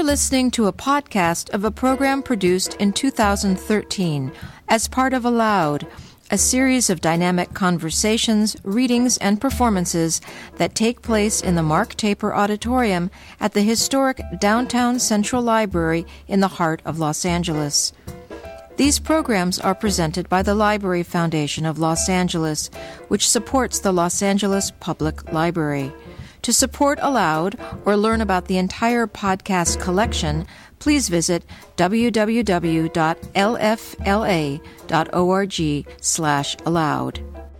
You're listening to a podcast of a program produced in 2013 as part of Aloud, a series of dynamic conversations, readings, and performances that take place in the Mark Taper Auditorium at the historic Downtown Central Library in the heart of Los Angeles. These programs are presented by the Library Foundation of Los Angeles, which supports the Los Angeles Public Library. To support Aloud or learn about the entire podcast collection, please visit www.lfla.org/aloud.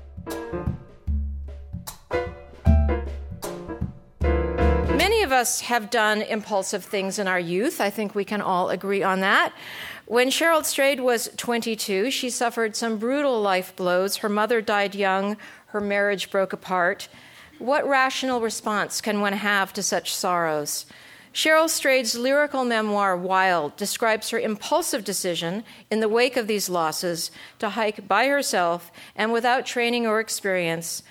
Many of us have done impulsive things in our youth. I think we can all agree on that. When Cheryl Strayed was 22, she suffered some brutal life blows. Her mother died young. Her marriage broke apart. What rational response can one have to such sorrows? Cheryl Strayed's lyrical memoir, Wild, describes her impulsive decision in the wake of these losses to hike by herself and without training or experience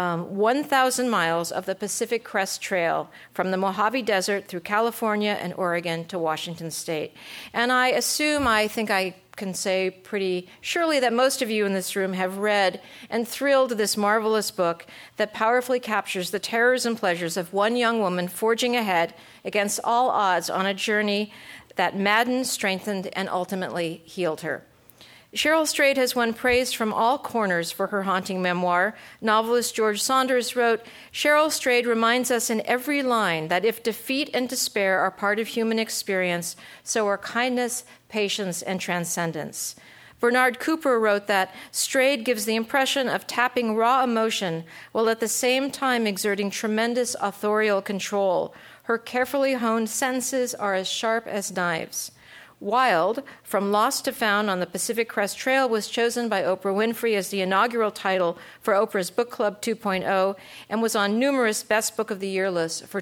1,000 miles of the Pacific Crest Trail from the Mojave Desert through California and Oregon to Washington State. And I think I can say pretty surely that most of you in this room have read and thrilled to this marvelous book that powerfully captures the terrors and pleasures of one young woman forging ahead against all odds on a journey that maddened, strengthened, and ultimately healed her. Cheryl Strayed has won praise from all corners for her haunting memoir. Novelist George Saunders wrote, "Cheryl Strayed reminds us in every line that if defeat and despair are part of human experience, so are kindness, patience, and transcendence." Bernard Cooper wrote that Strayed gives the impression of tapping raw emotion while at the same time exerting tremendous authorial control. Her carefully honed sentences are as sharp as knives. Wild, From Lost to Found on the Pacific Crest Trail, was chosen by Oprah Winfrey as the inaugural title for Oprah's Book Club 2.0 and was on numerous Best Book of the Year lists for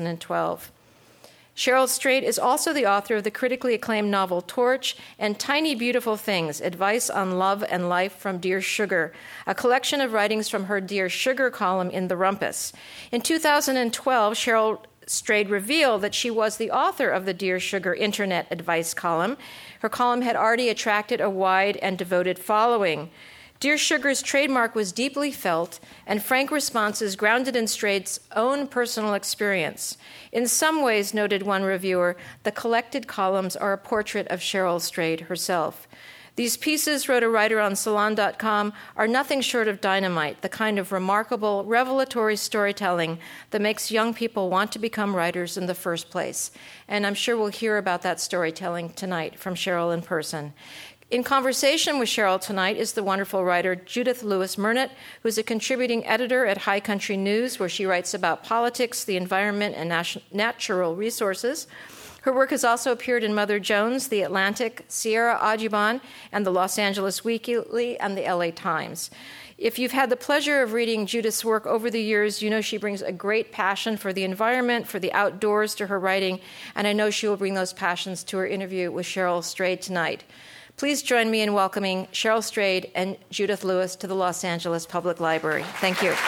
2012. Cheryl Strayed is also the author of the critically acclaimed novel Torch and Tiny Beautiful Things, Advice on Love and Life from Dear Sugar, a collection of writings from her Dear Sugar column in The Rumpus. In 2012, Cheryl Strayed revealed that she was the author of the Dear Sugar Internet Advice column. Her column had already attracted a wide and devoted following. Dear Sugar's trademark was deeply felt, and frank responses grounded in Strayed's own personal experience. In some ways, noted one reviewer, the collected columns are a portrait of Cheryl Strayed herself. These pieces, wrote a writer on Salon.com, are nothing short of dynamite, the kind of remarkable, revelatory storytelling that makes young people want to become writers in the first place. And I'm sure we'll hear about that storytelling tonight from Cheryl in person. In conversation with Cheryl tonight is the wonderful writer Judith Lewis Murnett, who's a contributing editor at High Country News, where she writes about politics, the environment, and natural resources. Her work has also appeared in Mother Jones, The Atlantic, Sierra Audubon, and the Los Angeles Weekly and the LA Times. If you've had the pleasure of reading Judith's work over the years, you know she brings a great passion for the environment, for the outdoors to her writing, and I know she will bring those passions to her interview with Cheryl Strayed tonight. Please join me in welcoming Cheryl Strayed and Judith Lewis to the Los Angeles Public Library. Thank you.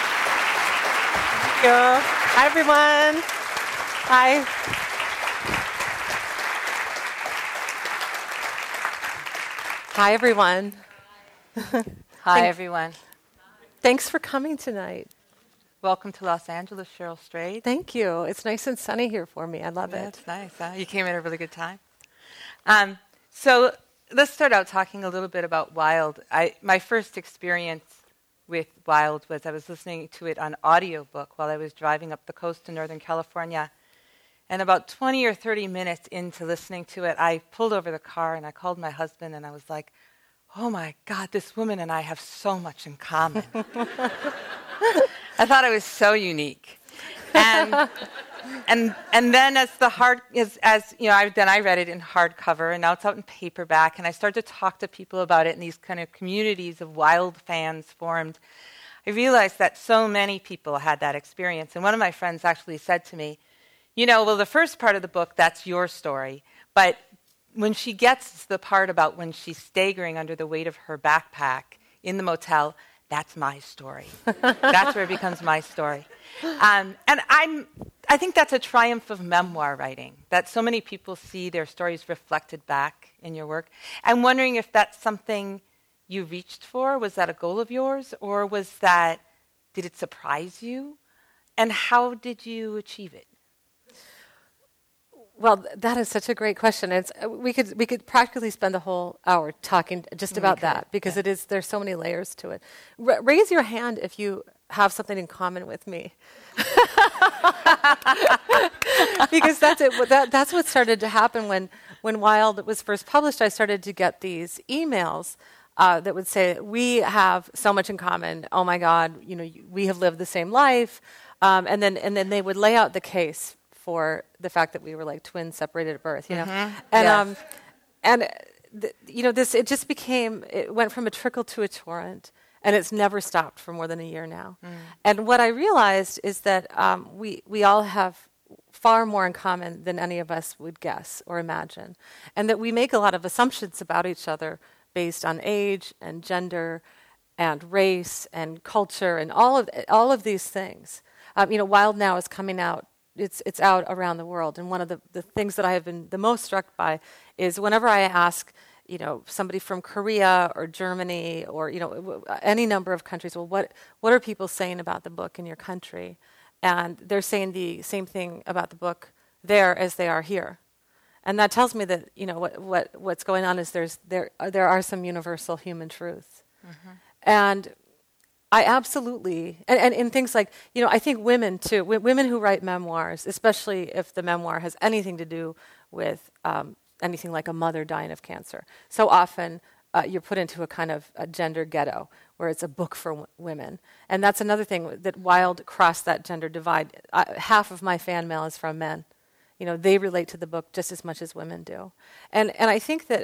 Thank you. Hi, everyone. Hi. Hi, everyone. Hi, everyone. Thanks for coming tonight. Welcome to Los Angeles, Cheryl Strayed. Thank you. It's nice and sunny here for me. I love it. It's nice. Huh? You came at a really good time. So let's start out talking a little bit about Wild. My first experience with Wild was I was listening to it on audiobook while I was driving up the coast in Northern California. And about 20 or 30 minutes into listening to it, I pulled over the car and I called my husband and I was like, oh my God, this woman and I have so much in common. I thought it was so unique. And then I read it in hardcover, and now it's out in paperback, and I started to talk to people about it, and these kind of communities of Wild fans formed. I realized that so many people had that experience, and one of my friends actually said to me, well, the first part of the book, that's your story, but when she gets to the part about when she's staggering under the weight of her backpack in the motel, that's my story. That's where it becomes my story. And I I think that's a triumph of memoir writing, that so many people see their stories reflected back in your work. I'm wondering if that's something you reached for. Was that a goal of yours? Or did it surprise you? And how did you achieve it? Well, that is such a great question. We could practically spend the whole hour talking just about that, because there's so many layers to it. Raise your hand if you have something in common with me. Because that's it. That's what started to happen when Wild was first published. I started to get these emails that would say, "We have so much in common. Oh my God, we have lived the same life," and then they would lay out the case for the fact that we were like twins separated at birth, and this it just became, it went from a trickle to a torrent, and it's never stopped for more than a year now. And what I realized is that we all have far more in common than any of us would guess or imagine, and that we make a lot of assumptions about each other based on age and gender and race and culture and all of these things. Wild now is coming out. It's out around the world, and one of the things that I have been the most struck by is whenever I ask, somebody from Korea or Germany or any number of countries, well, what are people saying about the book in your country? And they're saying the same thing about the book there as they are here, and that tells me that what's going on is there are some universal human truths, and I absolutely, and in things like, I think women too, women who write memoirs, especially if the memoir has anything to do with anything like a mother dying of cancer. So often you're put into a kind of a gender ghetto where it's a book for women. And that's another thing that Wild crossed that gender divide. Half of my fan mail is from men. They relate to the book just as much as women do. And I think that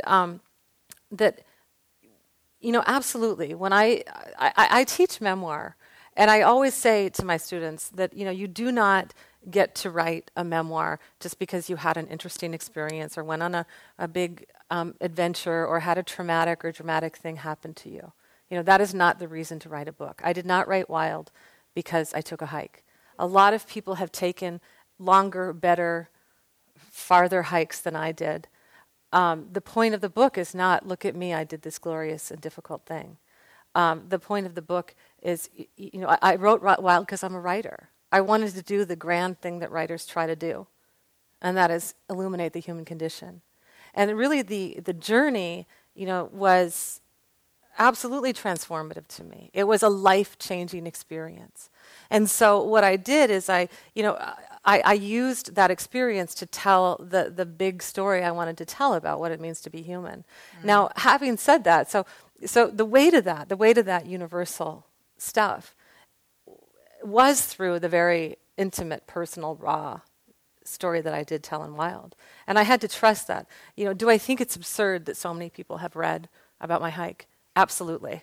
absolutely. When I teach memoir, and I always say to my students that, you do not get to write a memoir just because you had an interesting experience or went on a big adventure or had a traumatic or dramatic thing happen to you. That is not the reason to write a book. I did not write Wild because I took a hike. A lot of people have taken longer, better, farther hikes than I did. The point of the book is not, look at me, I did this glorious and difficult thing. The point of the book is, I wrote Wild because I'm a writer. I wanted to do the grand thing that writers try to do, and that is illuminate the human condition. And really the journey, was absolutely transformative to me. It was a life-changing experience. And so what I did is I used that experience to tell the big story I wanted to tell about what it means to be human. Now, having said that, so the way to that universal stuff was through the very intimate, personal, raw story that I did tell in Wild. And I had to trust that. Do I think it's absurd that so many people have read about my hike? Absolutely.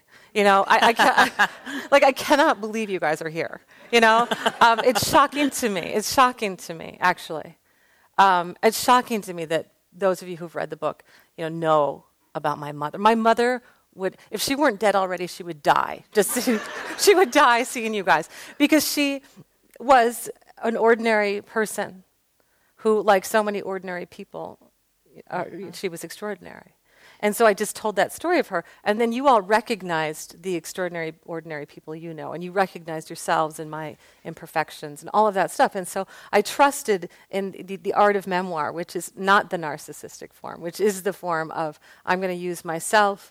I cannot believe you guys are here. It's shocking to me. It's shocking to me, actually. It's shocking to me that those of you who've read the book, know about my mother. My mother would, if she weren't dead already, she would die. She would die seeing you guys, because she was an ordinary person who, like so many ordinary people, she was extraordinary. And so I just told that story of her, and then you all recognized the extraordinary, ordinary people and you recognized yourselves in my imperfections and all of that stuff. And so I trusted in the art of memoir, which is not the narcissistic form, which is the form of, I'm going to use myself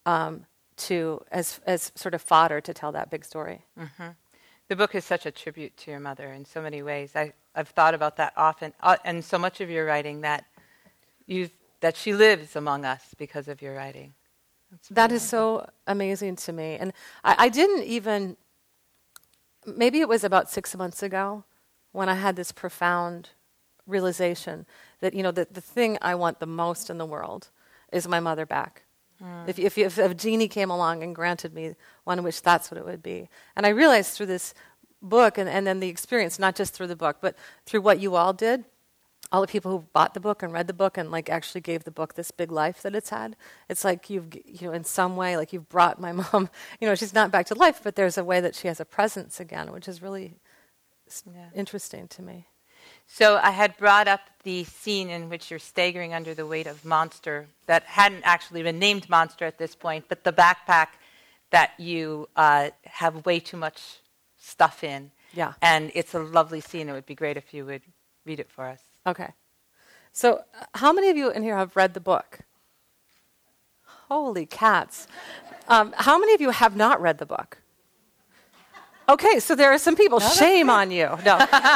as sort of fodder to tell that big story. The book is such a tribute to your mother in so many ways. I've thought about that often, and so much of your writing that she lives among us because of your writing. That is so amazing to me. And I didn't even, maybe it was about 6 months ago when I had this profound realization that, the thing I want the most in the world is my mother back. If a genie came along and granted me one wish, that's what it would be. And I realized through this book and then the experience, not just through the book, but through what you all did, all the people who bought the book and read the book and actually gave the book this big life that it's had. It's like you've, in some way, you've brought my mom, she's not back to life, but there's a way that she has a presence again, which is really interesting to me. So I had brought up the scene in which you're staggering under the weight of Monster that hadn't actually been named Monster at this point, but the backpack that you have way too much stuff in. Yeah. And it's a lovely scene. It would be great if you would read it for us. Okay. So how many of you in here have read the book? Holy cats. How many of you have not read the book? Okay, so there are some people. Shame on you. No.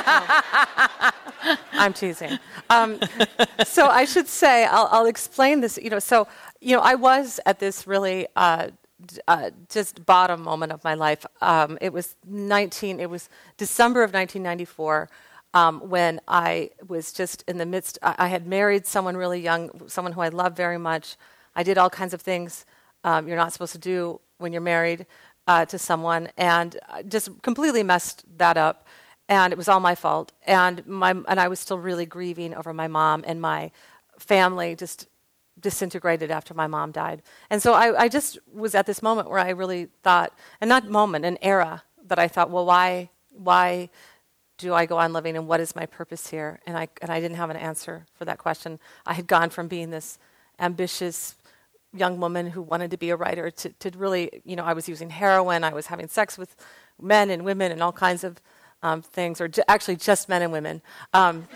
I'm teasing. So I should say, I'll explain this. I was at this really just bottom moment of my life. It was December of 1994 when I was just in the midst. I had married someone really young, someone who I loved very much. I did all kinds of things you're not supposed to do when you're married to someone, and just completely messed that up. And it was all my fault. And I was still really grieving over my mom, and my family just disintegrated after my mom died. And so I just was at this moment where I really thought, and not moment, an era, that I thought, well, why do I go on living, and what is my purpose here? And I didn't have an answer for that question. I had gone from being this ambitious young woman who wanted to be a writer to really, I was using heroin, I was having sex with men and women and all kinds of things, or actually just men and women. And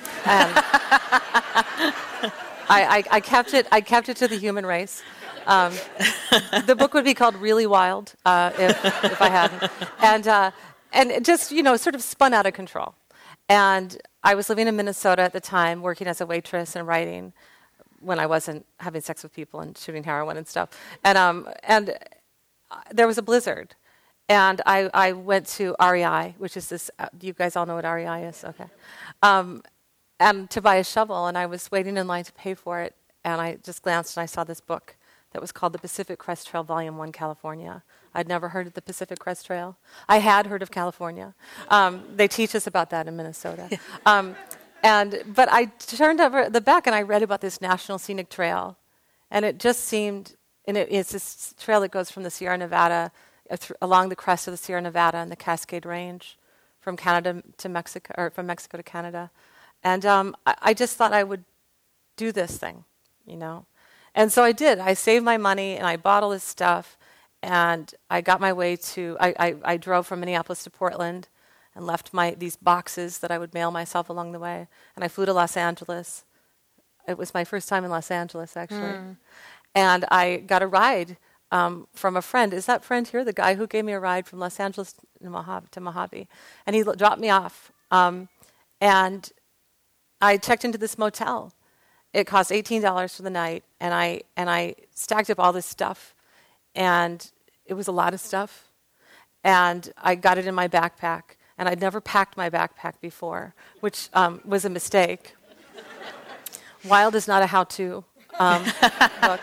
I kept it to the human race. The book would be called Really Wild if I hadn't. And it just, sort of spun out of control. And I was living in Minnesota at the time, working as a waitress and writing, when I wasn't having sex with people and shooting heroin and stuff. And there was a blizzard. And I went to REI, which is this, you guys all know what REI is? Okay. And to buy a shovel, and I was waiting in line to pay for it, and I just glanced and I saw this book that was called The Pacific Crest Trail, Volume 1, California. I'd never heard of the Pacific Crest Trail. I had heard of California. They teach us about that in Minnesota. But I turned over the back and I read about this National Scenic Trail, and it just seemed, and it's this trail that goes from the Sierra Nevada, along the crest of the Sierra Nevada and the Cascade Range, from Canada to Mexico, or from Mexico to Canada, and I just thought I would do this thing, and so I did. I saved my money and I bought all this stuff, and I got my way to. I drove from Minneapolis to Portland, and left these boxes that I would mail myself along the way. And I flew to Los Angeles. It was my first time in Los Angeles, actually. And I got a ride from a friend. Is that friend here, the guy who gave me a ride from Los Angeles to Mojave? And he dropped me off. And I checked into this motel. It cost $18 for the night. And I stacked up all this stuff. And it was a lot of stuff. And I got it in my backpack. And I'd never packed my backpack before, which was a mistake. Wild is not a how-to book.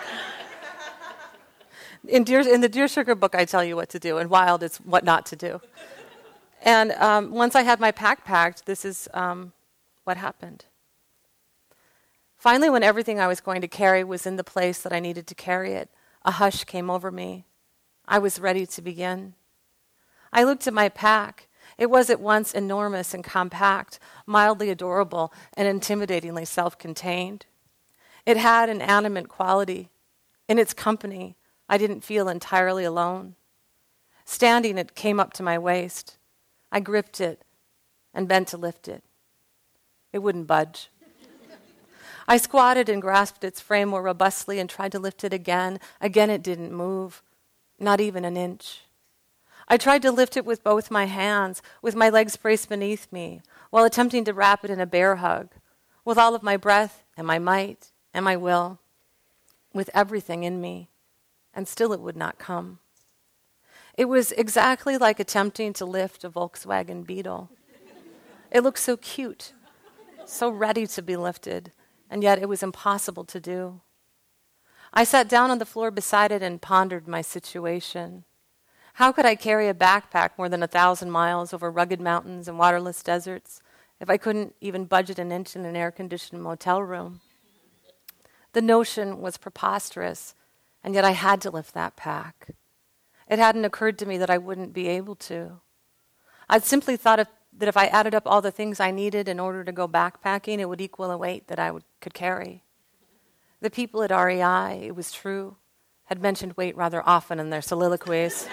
In the Dear Sugar book, I tell you what to do, and Wild is what not to do. And once I had my pack packed, this is what happened. Finally, when everything I was going to carry was in the place that I needed to carry it, a hush came over me. I was ready to begin. I looked at my pack. It was at once enormous and compact, mildly adorable, and intimidatingly self-contained. It had an animate quality. In its company, I didn't feel entirely alone. Standing, it came up to my waist. I gripped it and bent to lift it. It wouldn't budge. I squatted and grasped its frame more robustly and tried to lift it again. Again, it didn't move, not even an inch. I tried to lift it with both my hands, with my legs braced beneath me, while attempting to wrap it in a bear hug, with all of my breath and my might and my will, with everything in me, and still it would not come. It was exactly like attempting to lift a Volkswagen Beetle. It looked so cute, so ready to be lifted, and yet it was impossible to do. I sat down on the floor beside it and pondered my situation. How could I carry a backpack more than 1,000 miles over rugged mountains and waterless deserts if I couldn't even budget an inch in an air-conditioned motel room? The notion was preposterous, and yet I had to lift that pack. It hadn't occurred to me that I wouldn't be able to. I'd simply thought of that if I added up all the things I needed in order to go backpacking, it would equal a weight that could carry. The people at REI, it was true, had mentioned weight rather often in their soliloquies.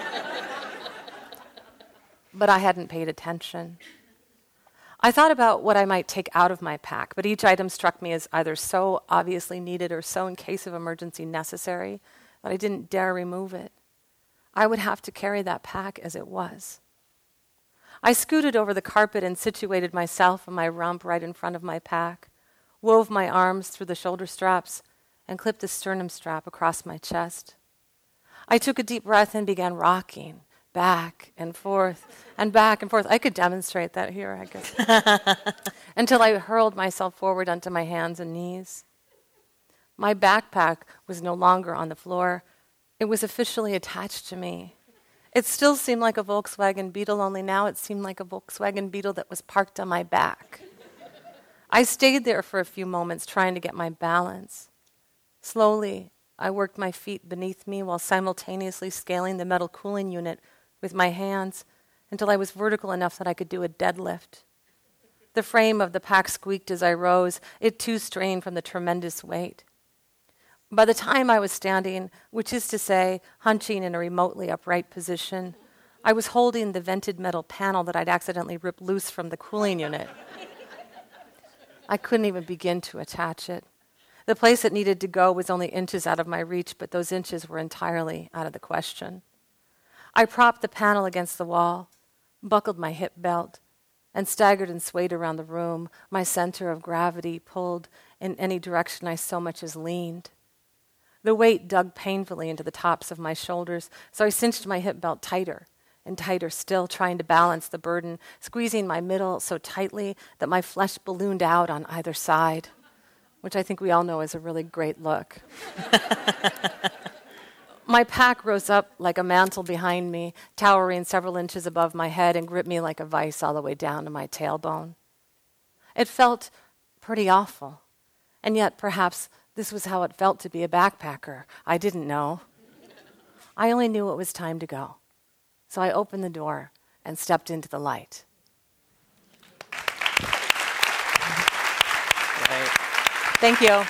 But I hadn't paid attention. I thought about what I might take out of my pack, but each item struck me as either so obviously needed or so in case of emergency necessary that I didn't dare remove it. I would have to carry that pack as it was. I scooted over the carpet and situated myself and my rump right in front of my pack, wove my arms through the shoulder straps, and clipped the sternum strap across my chest. I took a deep breath and began rocking back and forth and back and forth. I could demonstrate that here, I guess. Until I hurled myself forward onto my hands and knees. My backpack was no longer on the floor. It was officially attached to me. It still seemed like a Volkswagen Beetle, only now it seemed like a Volkswagen Beetle that was parked on my back. I stayed there for a few moments trying to get my balance. Slowly, I worked my feet beneath me while simultaneously scaling the metal cooling unit with my hands until I was vertical enough that I could do a deadlift. The frame of the pack squeaked as I rose. It too strained from the tremendous weight. By the time I was standing, which is to say, hunching in a remotely upright position, I was holding the vented metal panel that I'd accidentally ripped loose from the cooling unit. I couldn't even begin to attach it. The place it needed to go was only inches out of my reach, but those inches were entirely out of the question. I propped the panel against the wall, buckled my hip belt, and staggered and swayed around the room, my center of gravity pulled in any direction I so much as leaned. The weight dug painfully into the tops of my shoulders, so I cinched my hip belt tighter and tighter still, trying to balance the burden, squeezing my middle so tightly that my flesh ballooned out on either side, which I think we all know is a really great look. My pack rose up like a mantle behind me, towering several inches above my head and gripped me like a vice all the way down to my tailbone. It felt pretty awful, and yet perhaps this was how it felt to be a backpacker. I didn't know. I only knew it was time to go. So I opened the door and stepped into the light. Right. Thank you.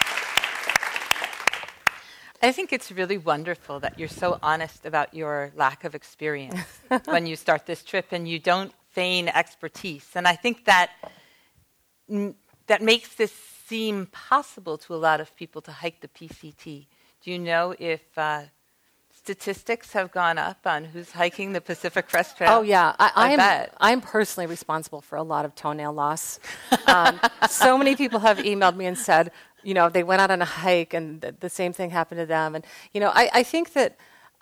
I think it's really wonderful that you're so honest about your lack of experience when you start this trip and you don't feign expertise. And I think that that makes this seem possible to a lot of people to hike the PCT. Do you know if statistics have gone up on who's hiking the Pacific Crest Trail? Oh, yeah. I bet. I'm personally responsible for a lot of toenail loss. So many people have emailed me and said, they went out on a hike and the same thing happened to them. And, I think that,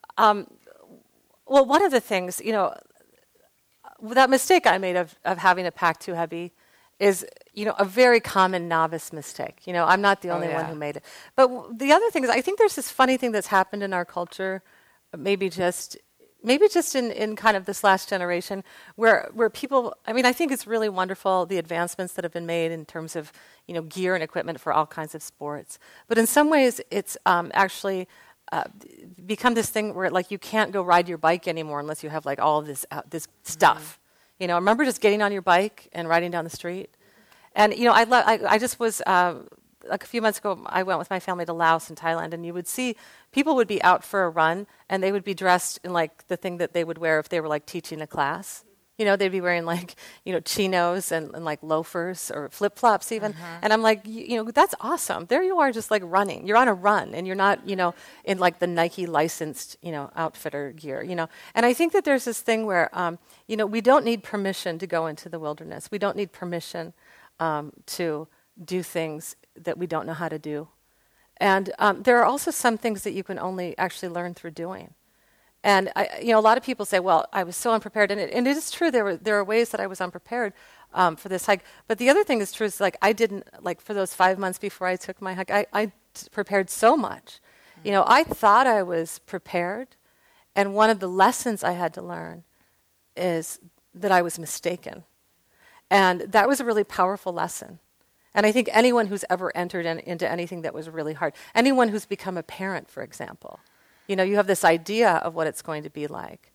one of the things, that mistake I made of having a pack too heavy is, a very common novice mistake. I'm not the only one who made it. But the other thing is, I think there's this funny thing that's happened in our culture, maybe just in kind of this last generation, where people, I think it's really wonderful, the advancements that have been made in terms of, gear and equipment for all kinds of sports. But in some ways, it's actually become this thing where, you can't go ride your bike anymore unless you have, all of this stuff. Mm-hmm. Remember just getting on your bike and riding down the street? And, I just was, a few months ago, I went with my family to Laos and Thailand, and you would see people would be out for a run, and they would be dressed in, the thing that they would wear if they were, teaching a class. They'd be wearing, chinos and loafers or flip-flops even. Mm-hmm. And I'm like, that's awesome. There you are just, running. You're on a run, and you're not, in, the Nike licensed, outfitter gear, And I think that there's this thing where, we don't need permission to go into the wilderness. We don't need permission to do things that we don't know how to do. And there are also some things that you can only actually learn through doing. And a lot of people say, well, I was so unprepared. And it is true, there are ways that I was unprepared for this hike. But the other thing is true is, I didn't, for those 5 months before I took my hike, I prepared so much. Mm-hmm. I thought I was prepared. And one of the lessons I had to learn is that I was mistaken. And that was a really powerful lesson. And I think anyone who's ever entered into anything that was really hard, anyone who's become a parent, for example, you have this idea of what it's going to be like.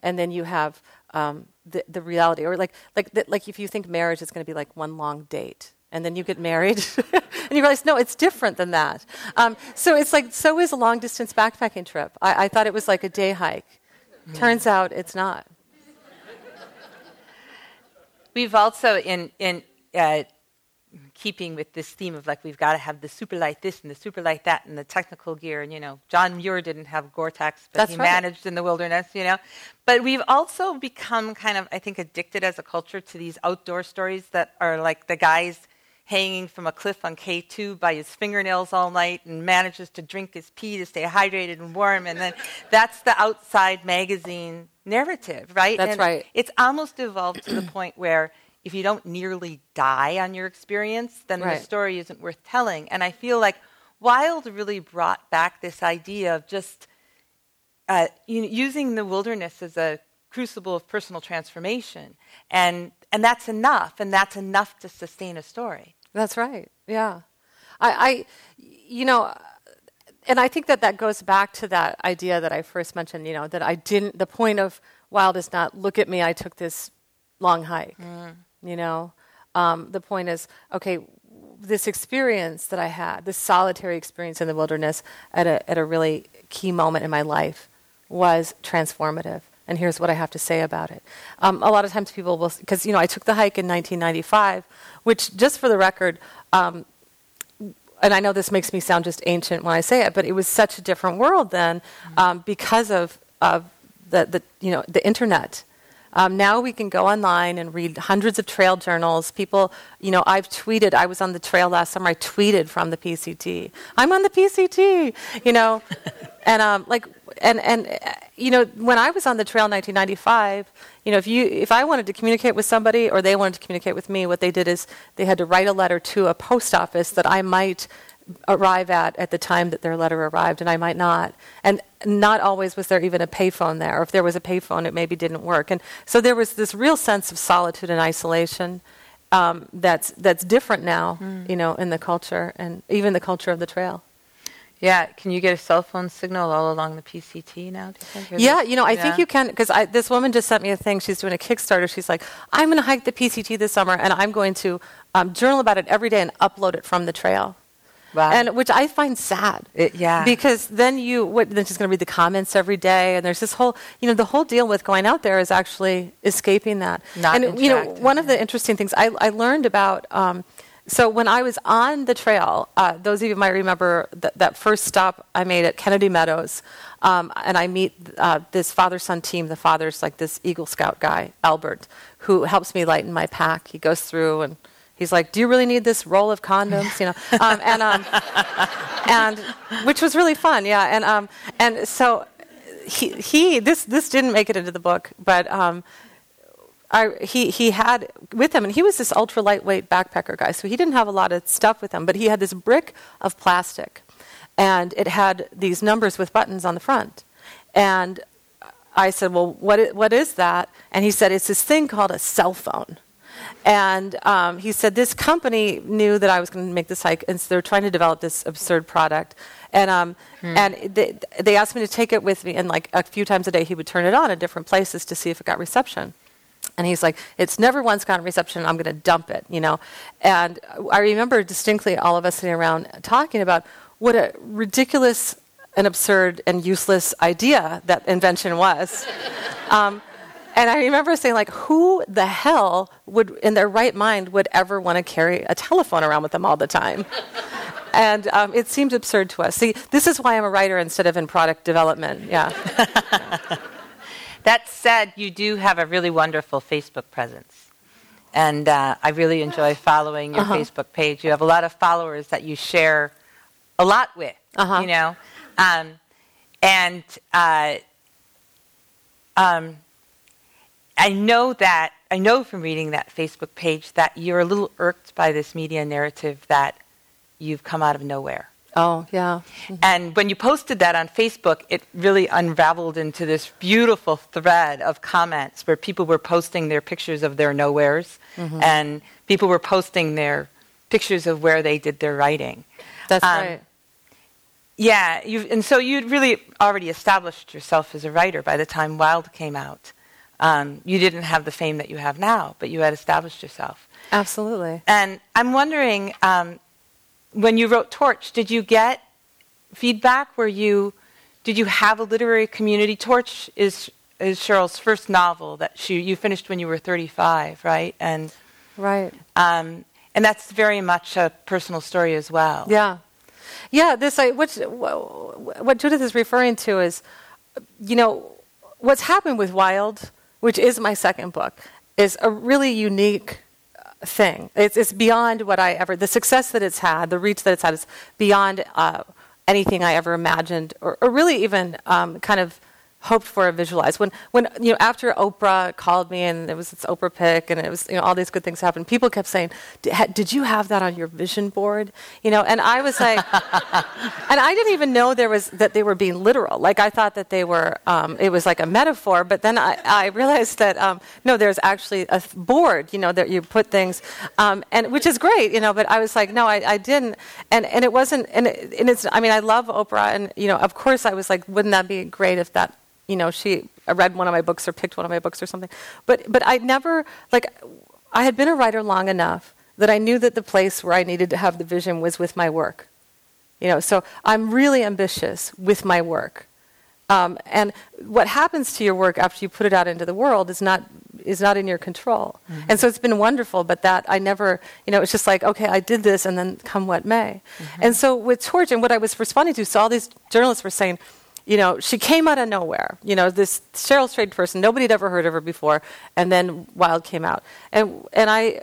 and then you have the reality, or like if you think marriage is going to be like one long date, and then you get married, and you realize, no, it's different than that. So it's like, so is a long-distance backpacking trip. I thought it was like a day hike. Turns out it's not. We've also, in keeping with this theme of like, we've got to have the super light this and the super light that and the technical gear. And, John Muir didn't have Gore-Tex, but he managed in the wilderness, But we've also become kind of, I think, addicted as a culture to these outdoor stories that are like the guys hanging from a cliff on K2 by his fingernails all night and manages to drink his pee to stay hydrated and warm. And then that's the Outside magazine narrative, right? That's right. It's almost evolved to the point where if you don't nearly die on your experience, then the story isn't worth telling. And I feel like Wild really brought back this idea of just using the wilderness as a crucible of personal transformation. And that's enough, and that's enough to sustain a story. That's right, yeah. And I think that goes back to that idea that I first mentioned, that the point of Wild is not, look at me, I took this long hike. The point is, okay, this experience that I had, this solitary experience in the wilderness at a really key moment in my life was transformative. And here's what I have to say about it. A lot of times people will, because, I took the hike in 1995, which, just for the record, and I know this makes me sound just ancient when I say it, but it was such a different world then because of the internet. Now we can go online and read hundreds of trail journals. People, I've tweeted. I was on the trail last summer. I tweeted from the PCT. I'm on the PCT, and when I was on the trail in 1995, if I wanted to communicate with somebody or they wanted to communicate with me, what they did is they had to write a letter to a post office that I might arrive at the time that their letter arrived, and I might not. And not always was there even a payphone there. Or if there was a payphone, it maybe didn't work. And so there was this real sense of solitude and isolation that's different now, in the culture, and even the culture of the trail. Yeah, can you get a cell phone signal all along the PCT now, do you think? Yeah, I think you can, because this woman just sent me a thing. She's doing a Kickstarter. She's like, I'm going to hike the PCT this summer, and I'm going to journal about it every day and upload it from the trail. Wow. And which I find sad. Because then then she's going to read the comments every day, and there's this whole, the whole deal with going out there is actually escaping that. One of the interesting things I learned about, so when I was on the trail, those of you might remember that first stop I made at Kennedy Meadows, and I meet this father-son team. The father's like this Eagle Scout guy, Albert, who helps me lighten my pack. He goes through and he's like, "Do you really need this roll of condoms?" And which was really fun, yeah. And so this didn't make it into the book, but he had with him, and he was this ultra lightweight backpacker guy, so he didn't have a lot of stuff with him, but he had this brick of plastic, and it had these numbers with buttons on the front, and I said, "Well, what is that?" And he said, "It's this thing called a cell phone." And he said this company knew that I was going to make this hike, and so they were trying to develop this absurd product. And they asked me to take it with me, and like a few times a day he would turn it on at different places to see if it got reception. And he's like, "It's never once gotten reception. I'm going to dump it, And I remember distinctly all of us sitting around talking about what a ridiculous and absurd and useless idea that invention was. And I remember saying, like, who the hell would, in their right mind, would ever want to carry a telephone around with them all the time? And it seemed absurd to us. See, this is why I'm a writer instead of in product development, yeah. That said, you do have a really wonderful Facebook presence. And I really enjoy following your Facebook page. You have a lot of followers that you share a lot with, I know from reading that Facebook page that you're a little irked by this media narrative that you've come out of nowhere. Oh, yeah. Mm-hmm. And when you posted that on Facebook, it really unraveled into this beautiful thread of comments where people were posting their pictures of their nowheres, and people were posting their pictures of where they did their writing. That's right. Yeah, and so you'd really already established yourself as a writer by the time Wild came out. You didn't have the fame that you have now, but you had established yourself. Absolutely. And I'm wondering, when you wrote Torch, did you get feedback? Did you have a literary community? Torch is Cheryl's first novel that you finished when you were 35, right? And right. And that's very much a personal story as well. Yeah. Yeah, what Judith is referring to is, what's happened with Wild, which is my second book, is a really unique thing. It's beyond the success that it's had, the reach that it's had is beyond anything I ever imagined or really even kind of hoped for or visualized. When after Oprah called me and it was this Oprah pick and it was all these good things happened, people kept saying, "Did you have that on your vision board?" And I was like, and I didn't even know that they were being literal. Like I thought that they were, it was like a metaphor. But then I realized that no, there's actually a board, that you put things, and which is great, But I was like, no, I didn't, and it wasn't, and it's. I mean, I love Oprah, and of course, I was like, wouldn't that be great if that. She read one of my books or picked one of my books or something. But I never, I had been a writer long enough that I knew that the place where I needed to have the vision was with my work. So I'm really ambitious with my work. And what happens to your work after you put it out into the world is not in your control. Mm-hmm. And so it's been wonderful, but that I never, it's just like, okay, I did this and then come what may. Mm-hmm. And so with Torch and what I was responding to, so all these journalists were saying, she came out of nowhere. This Cheryl Strayed person, nobody had ever heard of her before, and then Wild came out, and I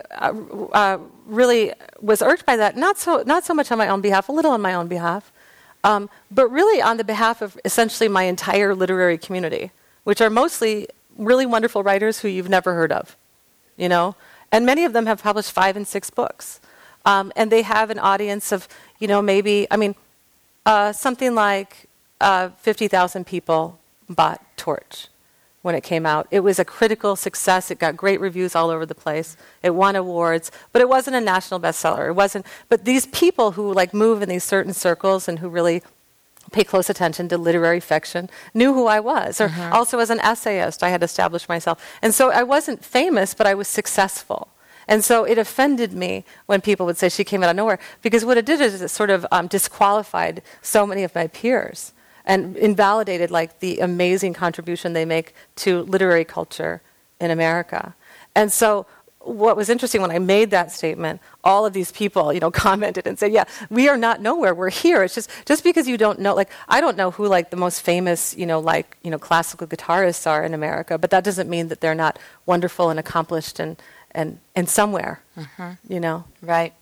really was irked by that. Not so much on my own behalf, a little on my own behalf, but really on the behalf of essentially my entire literary community, which are mostly really wonderful writers who you've never heard of, and many of them have published 5 and 6 books, and they have an audience of maybe something like. 50,000 people bought Torch when it came out. It was a critical success. It got great reviews all over the place. It won awards, but it wasn't a national bestseller. It wasn't. But these people who move in these certain circles and who really pay close attention to literary fiction knew who I was. Or also as an essayist, I had established myself. And so I wasn't famous, but I was successful. And so it offended me when people would say she came out of nowhere, because what it did is it sort of disqualified so many of my peers and invalidated the amazing contribution they make to literary culture in America. And so what was interesting when I made that statement, all of these people, commented and said, yeah, we are not nowhere, we're here. It's just because you don't know, I don't know who the most famous, classical guitarists are in America, but that doesn't mean that they're not wonderful and accomplished and somewhere, Right.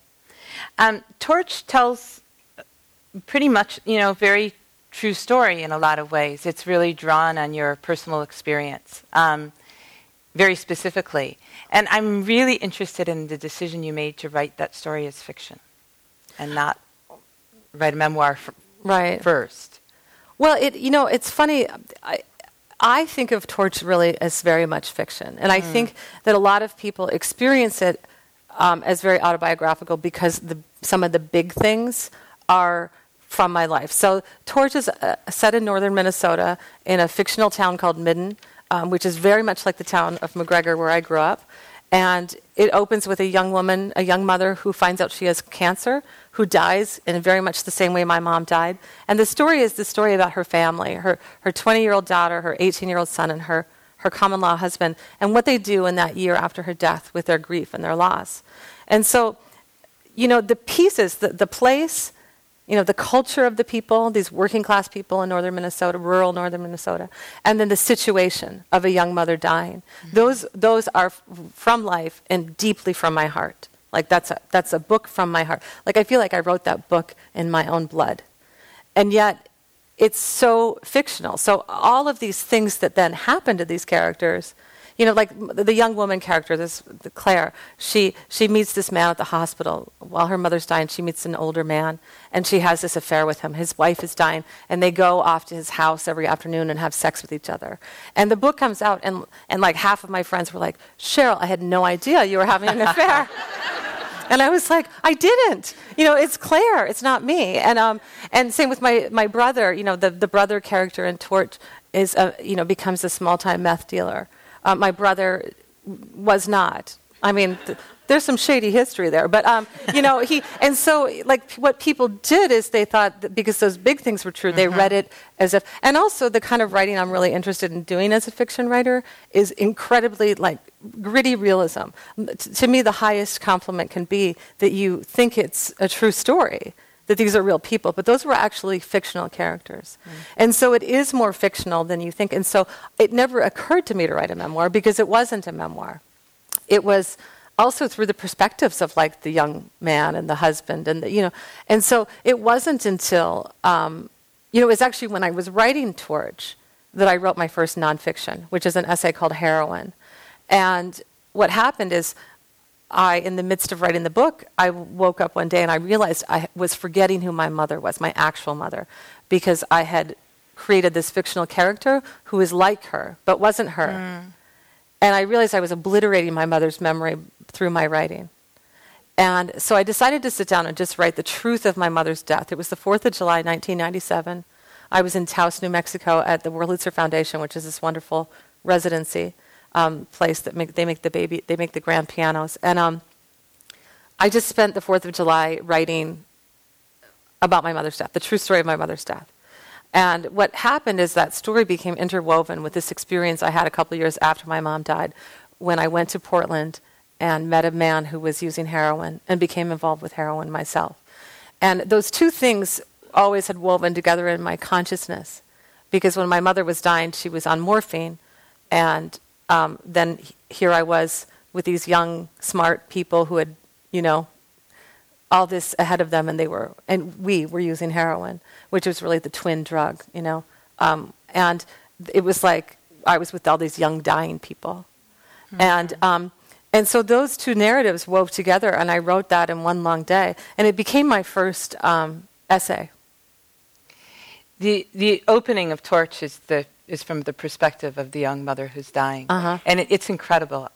Torch tells pretty much, very true story in a lot of ways. It's really drawn on your personal experience, very specifically. And I'm really interested in the decision you made to write that story as fiction and not write a memoir first. Well, it's funny. I think of Torch really as very much fiction. And I think that a lot of people experience it as very autobiographical because some of the big things are from my life. So Torch is set in northern Minnesota in a fictional town called Midden, which is very much like the town of McGregor where I grew up. And it opens with a young woman, a young mother who finds out she has cancer, who dies in very much the same way my mom died. And the story is the story about her family, her 20-year-old daughter, her 18-year-old son, and her common-law husband, and what they do in that year after her death with their grief and their loss. And so, the pieces, the place, the culture of the people, these working class people in northern Minnesota, rural northern Minnesota, and then the situation of a young mother dying. Mm-hmm. Those are from life and deeply from my heart. That's a book from my heart. I feel like I wrote that book in my own blood. And yet it's so fictional. So all of these things that then happen to these characters, the young woman character, Claire, she meets this man at the hospital while her mother's dying. She meets an older man, and she has this affair with him. His wife is dying, and they go off to his house every afternoon and have sex with each other. And the book comes out, and half of my friends were like, Cheryl, I had no idea you were having an affair. And I was like, I didn't. It's Claire. It's not me. And same with my brother. The brother character in Torch is becomes a small-time meth dealer. My brother was not. I mean, there's some shady history there, but what people did is they thought that because those big things were true, they read it as if. And also, the kind of writing I'm really interested in doing as a fiction writer is incredibly gritty realism. To me, the highest compliment can be that you think it's a true story, that these are real people, but those were actually fictional characters. And so it is more fictional than you think. And so it never occurred to me to write a memoir because it wasn't a memoir. It was also through the perspectives of the young man and the husband and so it wasn't until it was actually when I was writing Torch that I wrote my first nonfiction, which is an essay called Heroine. And what happened is in the midst of writing the book, I woke up one day and I realized I was forgetting who my mother was, my actual mother, because I had created this fictional character who was like her but wasn't her. And I realized I was obliterating my mother's memory through my writing. And so I decided to sit down and just write the truth of my mother's death. It was the 4th of July, 1997. I was in Taos, New Mexico at the Wurlitzer Foundation, which is this wonderful residency place that they make the grand pianos. And I just spent the 4th of July writing about my mother's death, the true story of my mother's death. And what happened is that story became interwoven with this experience I had a couple of years after my mom died, when I went to Portland and met a man who was using heroin and became involved with heroin myself. And those two things always had woven together in my consciousness, because when my mother was dying, she was on morphine, and then here I was with these young, smart people who had, all this ahead of them, and we were using heroin, which was really the twin drug, and it was like I was with all these young, dying people, and so those two narratives wove together, and I wrote that in one long day, and it became my first essay. The opening of Torch is from the perspective of the young mother who's dying, and it's incredible.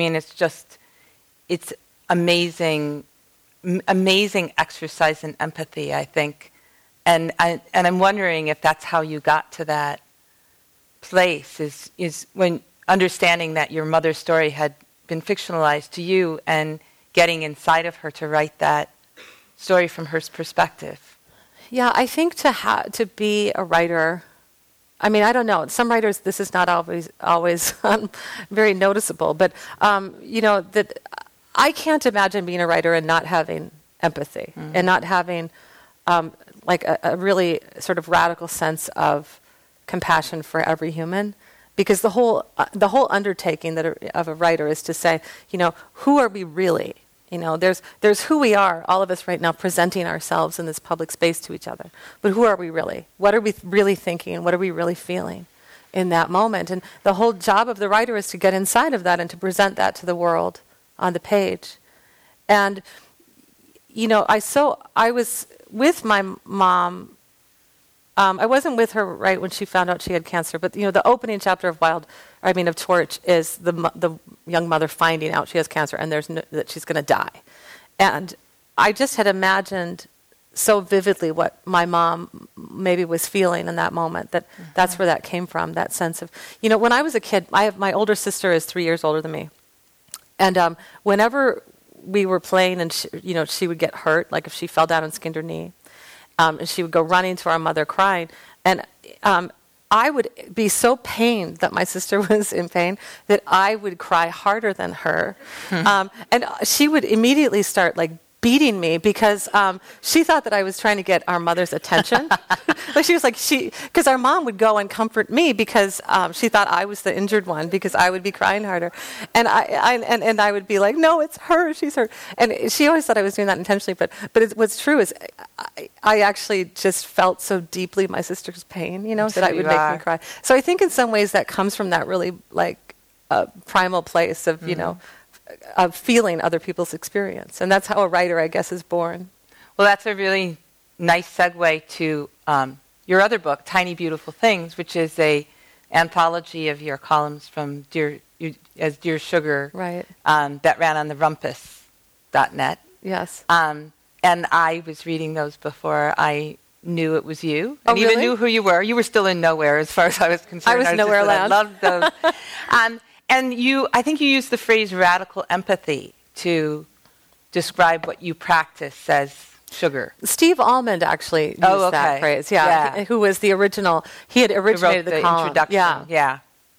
It's amazing. Amazing exercise in empathy, I think, and I'm wondering if that's how you got to that place, is when understanding that your mother's story had been fictionalized to you and getting inside of her to write that story from her perspective. Yeah, I think to be a writer, I mean, I don't know. Some writers, this is not always very noticeable, but that. I can't imagine being a writer and not having empathy and not having a really sort of radical sense of compassion for every human, because the whole undertaking of a writer is to say, who are we really? There's who we are, all of us right now, presenting ourselves in this public space to each other. But who are we really? What are we really thinking? What are we really feeling in that moment? And the whole job of the writer is to get inside of that and to present that to the world on the page. And I was with my mom. I wasn't with her right when she found out she had cancer, but the opening chapter of Torch is the young mother finding out she has cancer and that she's going to die. And I just had imagined so vividly what my mom maybe was feeling in that moment, that's where that came from, that sense of, when I was a kid, my older sister is 3 years older than me. And whenever we were playing and she would get hurt, like if she fell down and skinned her knee, and she would go running to our mother crying. And I would be so pained that my sister was in pain that I would cry harder than her. And she would immediately start beating me because she thought that I was trying to get our mother's attention. Because our mom would go and comfort me because she thought I was the injured one because I would be crying harder, and I would be like, no, it's her, she's hurt, and she always thought I was doing that intentionally. But what's true is I actually just felt so deeply my sister's pain, that I would make me cry. So I think in some ways that comes from that really primal place of of feeling other people's experience. And that's how a writer, I guess, is born. Well, that's a really nice segue to your other book, Tiny Beautiful Things, which is a anthology of your columns from Dear Sugar, right? That ran on the rumpus.net. Yes. And I was reading those before I knew it was you, Oh, and even really? knew who you were. You were still in nowhere, as far as I was concerned. I was nowhere land. I loved those. And I think you used the phrase radical empathy to describe what you practice as sugar. Steve Almond actually used that phrase. Yeah. Who was the original? He had originated the column. introduction. Yeah.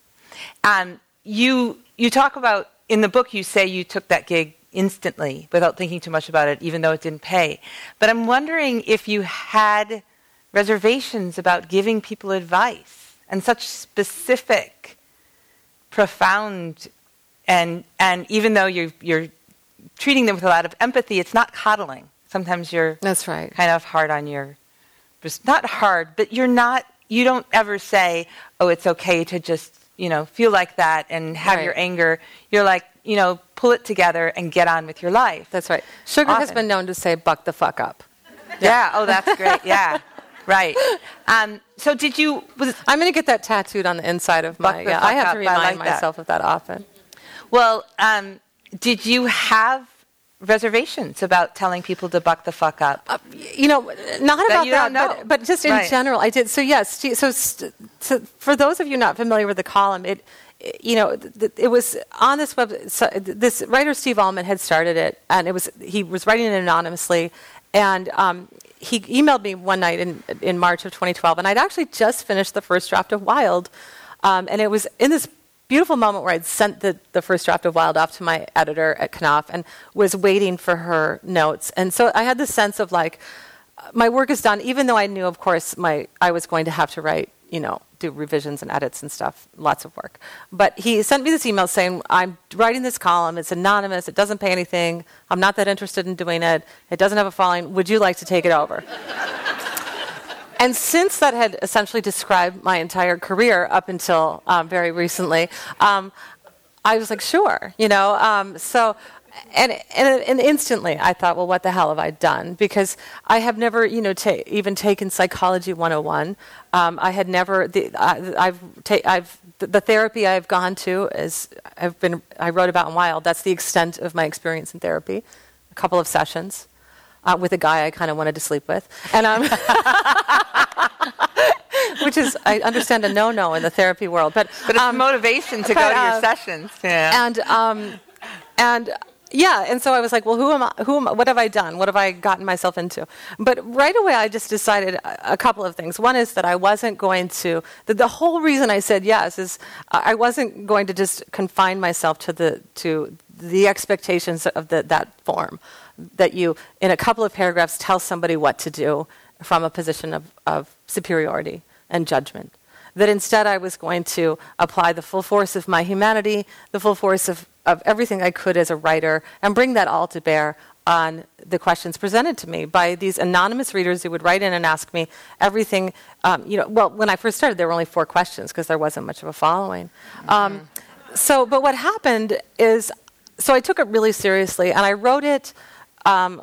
You talk about in the book. You say you took that gig instantly without thinking too much about it, even though it didn't pay. But I'm wondering if you had reservations about giving people advice and such specific, profound, and even though you're treating them with a lot of empathy, it's not coddling. Sometimes you're That's right. kind of hard on not hard, but you don't ever say, oh, it's okay to just, feel like that and have Right. your anger. You're like, pull it together and get on with your life. That's right. Sugar has Often. been known to say, buck the fuck up. Yeah. Oh, that's great. Yeah. Right. So I'm going to get that tattooed on the inside of Buck my... the Yeah, fuck I have up. to I remind like that. myself of that often. well, did you have reservations about telling people to buck the fuck up? Not about you don't know. but just in Right. general, I did. So yes, so for those of you not familiar with the column, it was on this web. So this writer Steve Almond had started it, and he was writing it anonymously, and he emailed me one night in March of 2012, and I'd actually just finished the first draft of Wild, and it was in this beautiful moment where I'd sent the first draft of Wild off to my editor at Knopf and was waiting for her notes. And so I had this sense of like, my work is done, even though I knew, of course, I was going to have to write, do revisions and edits and stuff, lots of work. But he sent me this email saying, I'm writing this column, it's anonymous, it doesn't pay anything, I'm not that interested in doing it, it doesn't have a following, would you like to take it over? And since that had essentially described my entire career up until very recently, I was like, sure, So, and instantly I thought, well, what the hell have I done? Because I have never, even taken Psychology 101. I had never. The therapy I've gone to I wrote about in Wild. That's the extent of my experience in therapy. A couple of sessions. With a guy I kind of wanted to sleep with, and which is, I understand, a no-no in the therapy world, but it's motivation to go to your sessions. Yeah. And so I was like, well, who am I? What have I done? What have I gotten myself into? But right away, I just decided a couple of things. One is that I wasn't going to. The whole reason I said yes is I wasn't going to just confine myself to the expectations of that form. That you, in a couple of paragraphs, tell somebody what to do from a position of superiority and judgment. That instead I was going to apply the full force of my humanity, the full force of everything I could as a writer, and bring that all to bear on the questions presented to me by these anonymous readers who would write in and ask me everything. Well, when I first started, there were only 4 questions because there wasn't much of a following. But what happened is, so I took it really seriously, and I wrote it. I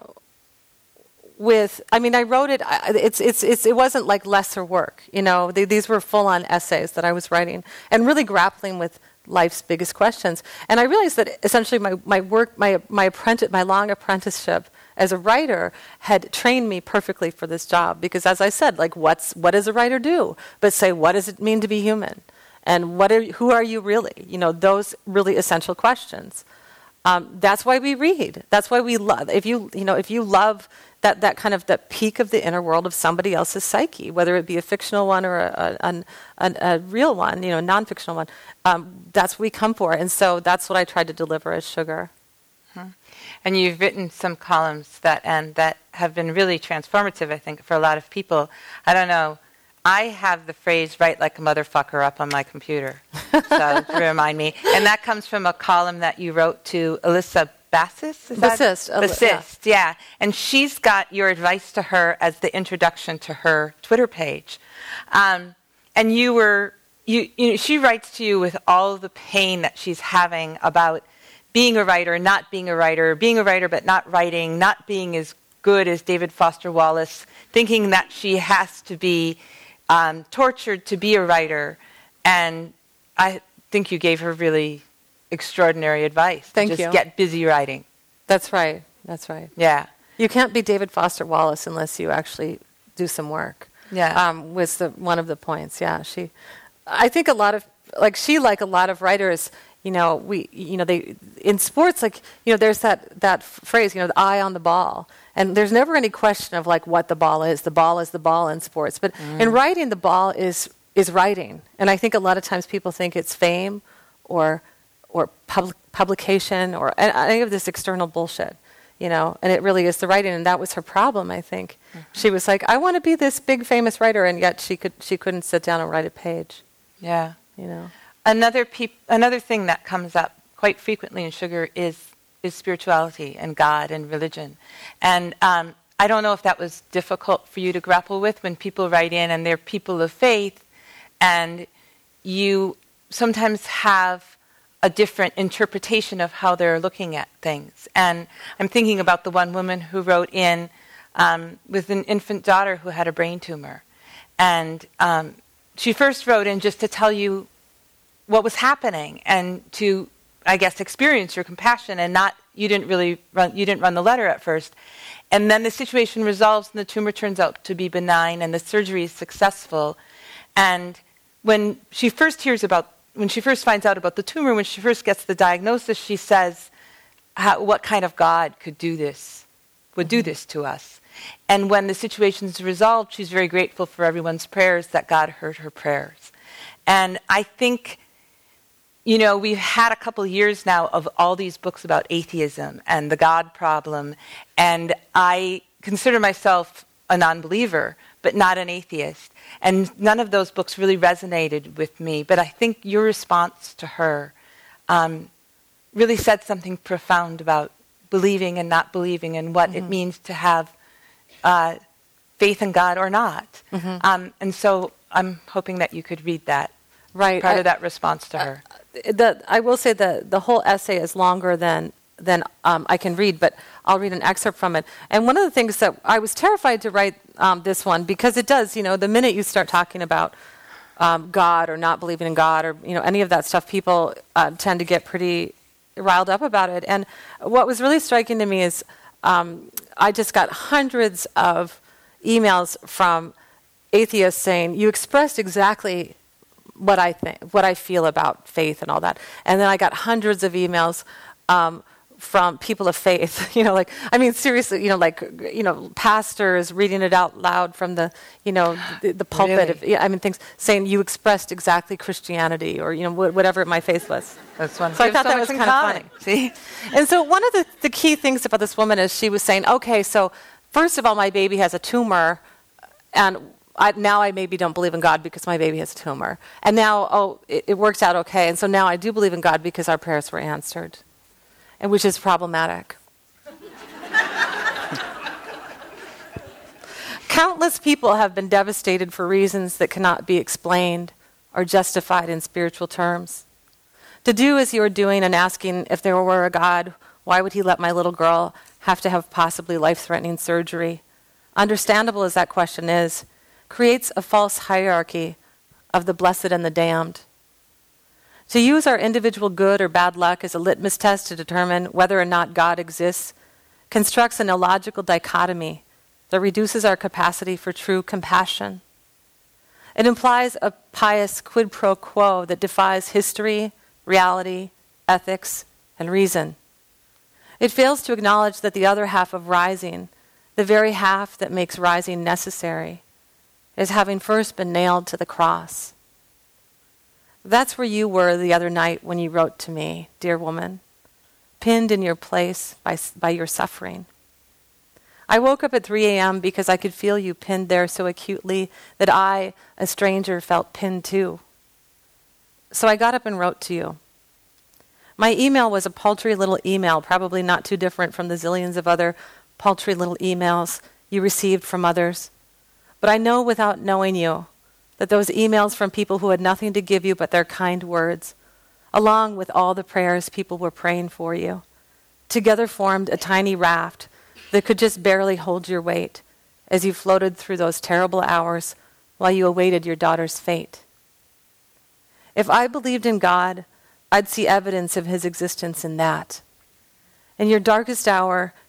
wrote it. It wasn't like lesser work, These were full-on essays that I was writing, and really grappling with life's biggest questions. And I realized that essentially my work, my long apprenticeship as a writer, had trained me perfectly for this job. Because, as I said, like what does a writer do? But say, what does it mean to be human? And who are you really? Those really essential questions. That's why we read. That's why we love. If you love that kind of that peak of the inner world of somebody else's psyche, whether it be a fictional one or a real one, non-fictional one, that's what we come for. And so that's what I tried to deliver as Sugar. Mm-hmm. And you've written some columns that have been really transformative, I think, for a lot of people. I don't know. I have the phrase "write like a motherfucker" up on my computer, so to remind me. And that comes from a column that you wrote to Alyssa Bassist, yeah. And she's got your advice to her as the introduction to her Twitter page. And she writes to you with all the pain that she's having about being a writer, not being a writer, being a writer but not writing, not being as good as David Foster Wallace, thinking that she has to be tortured to be a writer. And I think you gave her really extraordinary advice. Thank you. Just get busy writing. That's right. That's right. Yeah. You can't be David Foster Wallace unless you actually do some work. Yeah. Was one of the points. Yeah. I think a lot of writers, they in sports, there's that phrase, the eye on the ball. And there's never any question of what the ball is. The ball is the ball in sports. But in writing, the ball is writing. And I think a lot of times people think it's fame or publication or any of this external bullshit, and it really is the writing. And that was her problem, I think. Mm-hmm. She was like, I want to be this big famous writer, and yet she couldn't sit down and write a page. Yeah. Another thing that comes up quite frequently in Sugar is spirituality and God and religion. And I don't know if that was difficult for you to grapple with when people write in and they're people of faith, and you sometimes have a different interpretation of how they're looking at things. And I'm thinking about the one woman who wrote in with an infant daughter who had a brain tumor. And she first wrote in just to tell you what was happening and to, I guess, experience your compassion, and you didn't run the letter at first. And then the situation resolves and the tumor turns out to be benign and the surgery is successful. And when she first finds out about the tumor, when she first gets the diagnosis, she says, what kind of God would do this to us? And when the situation's resolved, she's very grateful for everyone's prayers, that God heard her prayers. And I think, we've had a couple of years now of all these books about atheism and the God problem, and I consider myself a non-believer, but not an atheist. And none of those books really resonated with me, but I think your response to her really said something profound about believing and not believing and what it means to have faith in God or not. Mm-hmm. And so I'm hoping that you could read that. Right. Part of that response to her. I will say the whole essay is longer than I can read, but I'll read an excerpt from it. And one of the things that I was terrified to write this one, because it does, the minute you start talking about God or not believing in God or any of that stuff, people tend to get pretty riled up about it. And what was really striking to me is I just got hundreds of emails from atheists saying, you expressed exactly what I think, what I feel about faith and all that. And then I got hundreds of emails from people of faith, seriously, pastors reading it out loud from the pulpit, really? Things saying you expressed exactly Christianity or, whatever my faith was. That's one. So I thought that was kind of funny. See? And so one of the key things about this woman is she was saying, okay, so first of all, my baby has a tumor, and now I maybe don't believe in God because my baby has a tumor. And now, it works out okay. And so now I do believe in God because our prayers were answered, and which is problematic. Countless people have been devastated for reasons that cannot be explained or justified in spiritual terms. To do as you are doing and asking if there were a God, why would he let my little girl have to have possibly life-threatening surgery? Understandable as that question is, creates a false hierarchy of the blessed and the damned. To use our individual good or bad luck as a litmus test to determine whether or not God exists constructs an illogical dichotomy that reduces our capacity for true compassion. It implies a pious quid pro quo that defies history, reality, ethics, and reason. It fails to acknowledge that the other half of rising, the very half that makes rising necessary, is having first been nailed to the cross. That's where you were the other night when you wrote to me, dear woman, pinned in your place by your suffering. I woke up at 3 a.m. because I could feel you pinned there so acutely that I, a stranger, felt pinned too. So I got up and wrote to you. My email was a paltry little email, probably not too different from the zillions of other paltry little emails you received from others. But I know without knowing you that those emails from people who had nothing to give you but their kind words, along with all the prayers people were praying for you, together formed a tiny raft that could just barely hold your weight as you floated through those terrible hours while you awaited your daughter's fate. If I believed in God, I'd see evidence of his existence in that. In your darkest hour,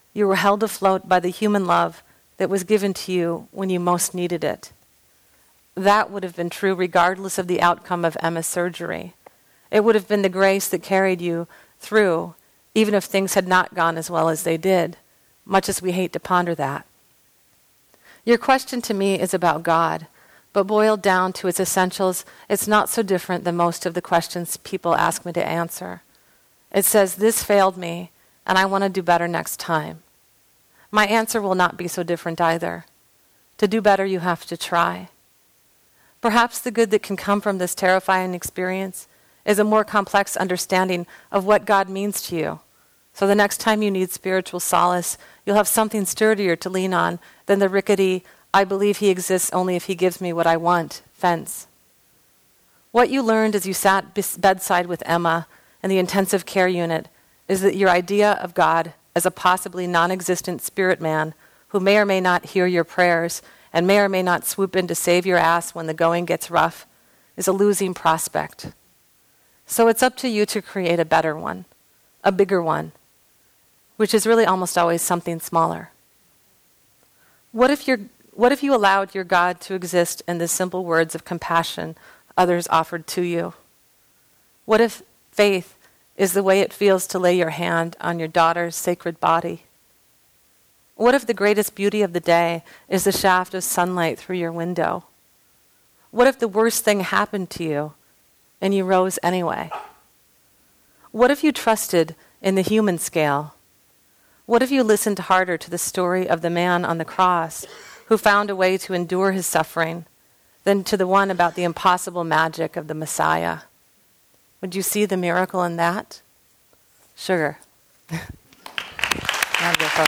You were held afloat by the human love that was given to you when you most needed it. That would have been true regardless of the outcome of Emma's surgery. It would have been the grace that carried you through, even if things had not gone as well as they did, much as we hate to ponder that. Your question to me is about God, but boiled down to its essentials, it's not so different than most of the questions people ask me to answer. It says, this failed me, and I want to do better next time. My answer will not be so different either. To do better, you have to try. Perhaps the good that can come from this terrifying experience is a more complex understanding of what God means to you. So the next time you need spiritual solace, you'll have something sturdier to lean on than the rickety, I believe he exists only if he gives me what I want fence. What you learned as you sat bedside with Emma in the intensive care unit is that your idea of God as a possibly non-existent spirit man who may or may not hear your prayers and may or may not swoop in to save your ass when the going gets rough is a losing prospect. So it's up to you to create a better one, a bigger one, which is really almost always something smaller. What if you allowed your God to exist in the simple words of compassion others offered to you? What if faith is the way it feels to lay your hand on your daughter's sacred body? What if the greatest beauty of the day is the shaft of sunlight through your window? What if the worst thing happened to you and you rose anyway? What if you trusted in the human scale? What if you listened harder to the story of the man on the cross who found a way to endure his suffering than to the one about the impossible magic of the Messiah? Would you see the miracle in that? Sugar. Wonderful.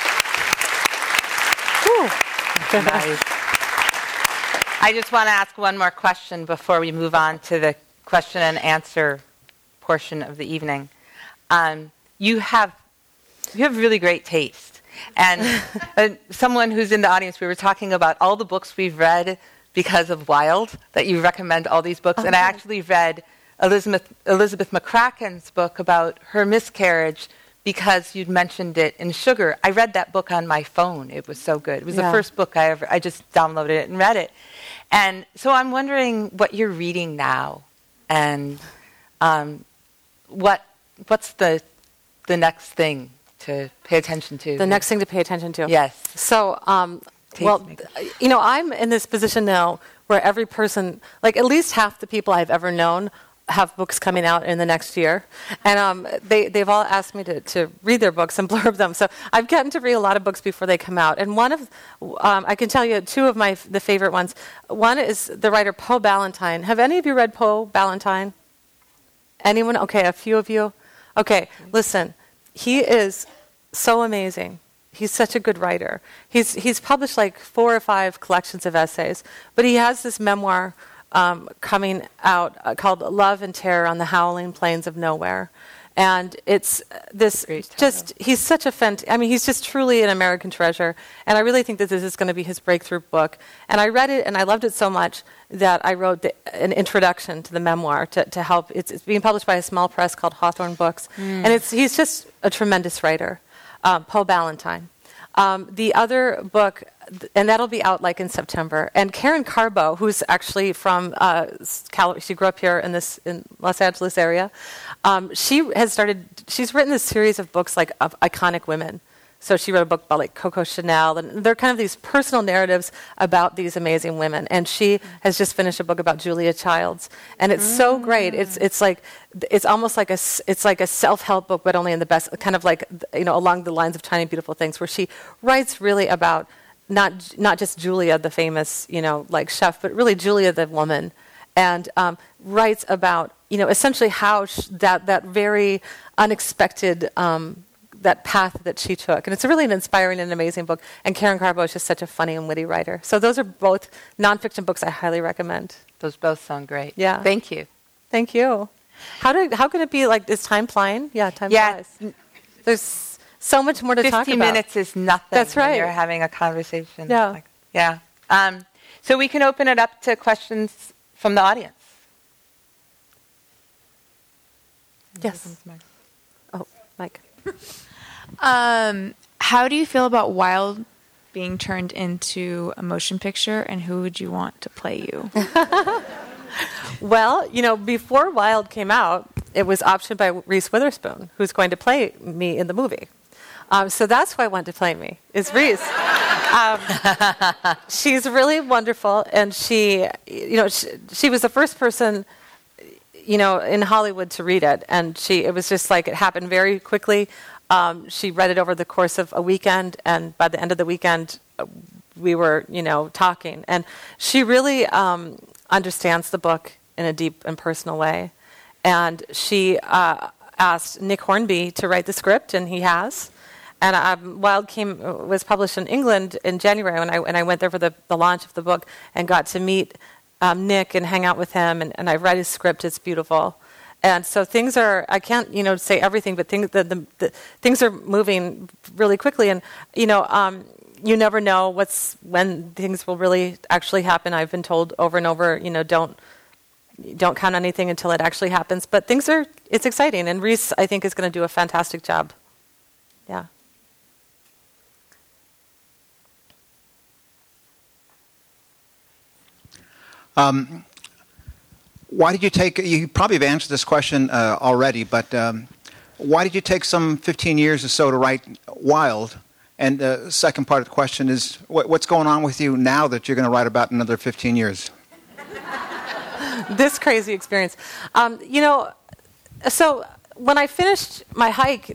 Nice. I just want to ask one more question before we move on to the question and answer portion of the evening. You have really great taste. And someone who's in the audience, we were talking about all the books we've read because of Wild, that you recommend all these books. And I actually read Elizabeth McCracken's book about her miscarriage because you'd mentioned it in Sugar. I read that book on my phone. It was so good. It was the first book I just downloaded it and read it. And so I'm wondering what you're reading now and what's the next thing to pay attention to? The next thing to pay attention to? Yes. So, I'm in this position now where every person, like at least half the people I've ever known, have books coming out in the next year. And they've all asked me to read their books and blurb them. So I've gotten to read a lot of books before they come out. And one of, I can tell you two of the favorite ones. One is the writer Poe Ballantine. Have any of you read Poe Ballantine? Anyone? Okay, a few of you. Okay, listen. He is so amazing. He's such a good writer. He's published like 4 or 5 collections of essays, but he has this memoir coming out called Love and Terror on the Howling Plains of Nowhere. And it's this he's such a he's just truly an American treasure. And I really think that this is going to be his breakthrough book. And I read it and I loved it so much that I wrote an introduction to the memoir to help. It's being published by a small press called Hawthorne Books. And he's just a tremendous writer, Poe Ballantine. The other book, and that'll be out like in September. And Karen Carbo, who's actually from she grew up here in Los Angeles area. She's written this series of books like of iconic women. So she wrote a book about like Coco Chanel, and they're kind of these personal narratives about these amazing women. And she has just finished a book about Julia Childs, and it's so great. It's almost like a self-help book, but only in the best kind of like along the lines of Tiny Beautiful Things, where she writes really about not just Julia, the famous like chef, but really Julia the woman, and writes about essentially how that very unexpected. That path that she took. And it's really an inspiring and amazing book. And Karen Carbo is just such a funny and witty writer. So those are both nonfiction books I highly recommend. Those both sound great. Yeah. Thank you. Thank you. How can it be like, is time flying? Yeah, time flies. There's so much more to talk about. 15 minutes is nothing. That's right. When you're having a conversation. Yeah. So we can open it up to questions from the audience. Yes. Oh, Mike. How do you feel about Wild being turned into a motion picture, and who would you want to play you? Well, before Wild came out, it was optioned by Reese Witherspoon, who's going to play me in the movie. So that's who I want to play me, is Reese. She's really wonderful, and she was the first person, in Hollywood to read it, and it was just like it happened very quickly. She read it over the course of a weekend, and by the end of the weekend, we were, talking. And she really understands the book in a deep and personal way. And she asked Nick Hornby to write the script, and he has. And Wild was published in England in January, and I went there for the launch of the book and got to meet Nick and hang out with him. And I read his script; it's beautiful. And so things are, I can't, say everything, but things are moving really quickly. And, you never know when things will really actually happen. I've been told over and over, don't count on anything until it actually happens. But it's exciting. And Reese, I think, is going to do a fantastic job. Yeah. Why did you probably have answered this question already, but why did you take some 15 years or so to write Wild? And the second part of the question is, what's going on with you now that you're going to write about another 15 years? This crazy experience. So when I finished my hike,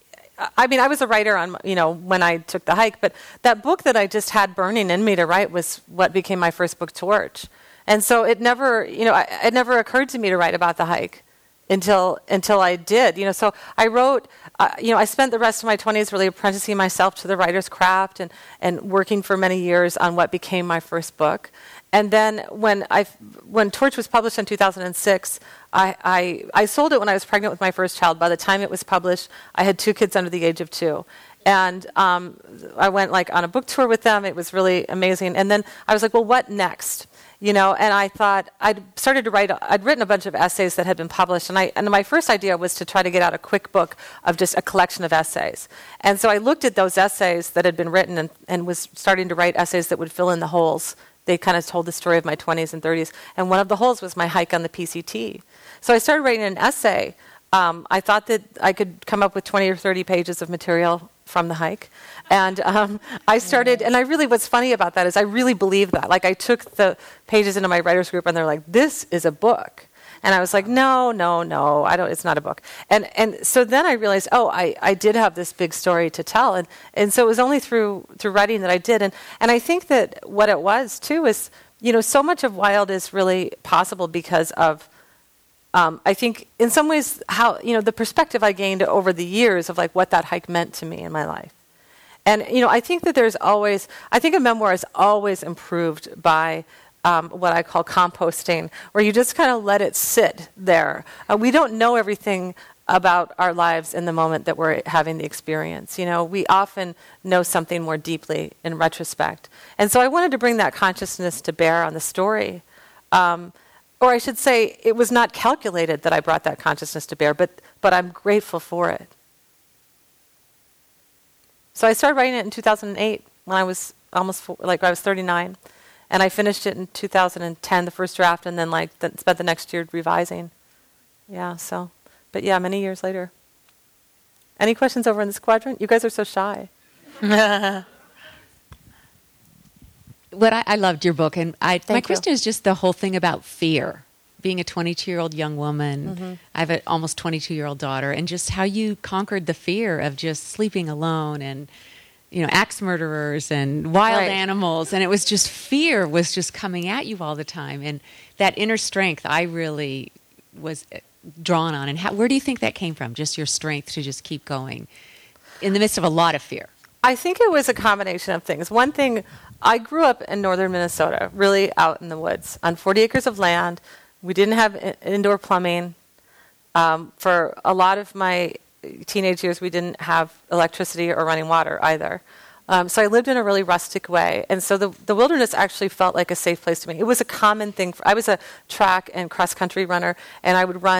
I was a writer on, when I took the hike, but that book that I just had burning in me to write was what became my first book, Torch. And so it never occurred to me to write about the hike until I did. So I wrote, I spent the rest of my 20s really apprenticing myself to the writer's craft and working for many years on what became my first book. And then when Torch was published in 2006, I sold it when I was pregnant with my first child. By the time it was published, I had 2 kids under the age of 2. And I went on a book tour with them. It was really amazing. And then I was like, well, what next? And I thought I'd written a bunch of essays that had been published, and my first idea was to try to get out a quick book of just a collection of essays. And so I looked at those essays that had been written and was starting to write essays that would fill in the holes. They kind of told the story of my 20s and 30s, and one of the holes was my hike on the PCT. So I started writing an essay. I thought that I could come up with 20 or 30 pages of material from the hike. And I started, and what's funny about that is I really believed that. I took the pages into my writers group, and they're like, this is a book. And I was like, no, it's not a book. And so then I realized, I did have this big story to tell. And so it was only through writing that I did. And I think that what it was, too, is, so much of Wild is really possible because of, I think, in some ways, how, the perspective I gained over the years of, what that hike meant to me in my life. And, I think that a memoir is always improved by what I call composting, where you just kind of let it sit there. We don't know everything about our lives in the moment that we're having the experience. We often know something more deeply in retrospect. And so I wanted to bring that consciousness to bear on the story. Or I should say, it was not calculated that I brought that consciousness to bear, but I'm grateful for it. So I started writing it in 2008 when I was I was 39. And I finished it in 2010, the first draft, and then spent the next year revising. Many years later. Any questions over in this quadrant? You guys are so shy. I loved your book, and my question is just the whole thing about fear. Being a 22-year-old young woman, mm-hmm. I have an almost 22-year-old daughter, and just how you conquered the fear of just sleeping alone and, axe murderers and wild animals, and it was just fear was just coming at you all the time, and that inner strength I really was drawn on. And where do you think that came from? Just your strength to just keep going in the midst of a lot of fear. I think it was a combination of things. One thing, I grew up in northern Minnesota, really out in the woods, on 40 acres of land. We didn't have indoor plumbing. For a lot of my teenage years, we didn't have electricity or running water either. So I lived in a really rustic way. And so the wilderness actually felt like a safe place to me. It was a common thing. I was a track and cross-country runner, and I would run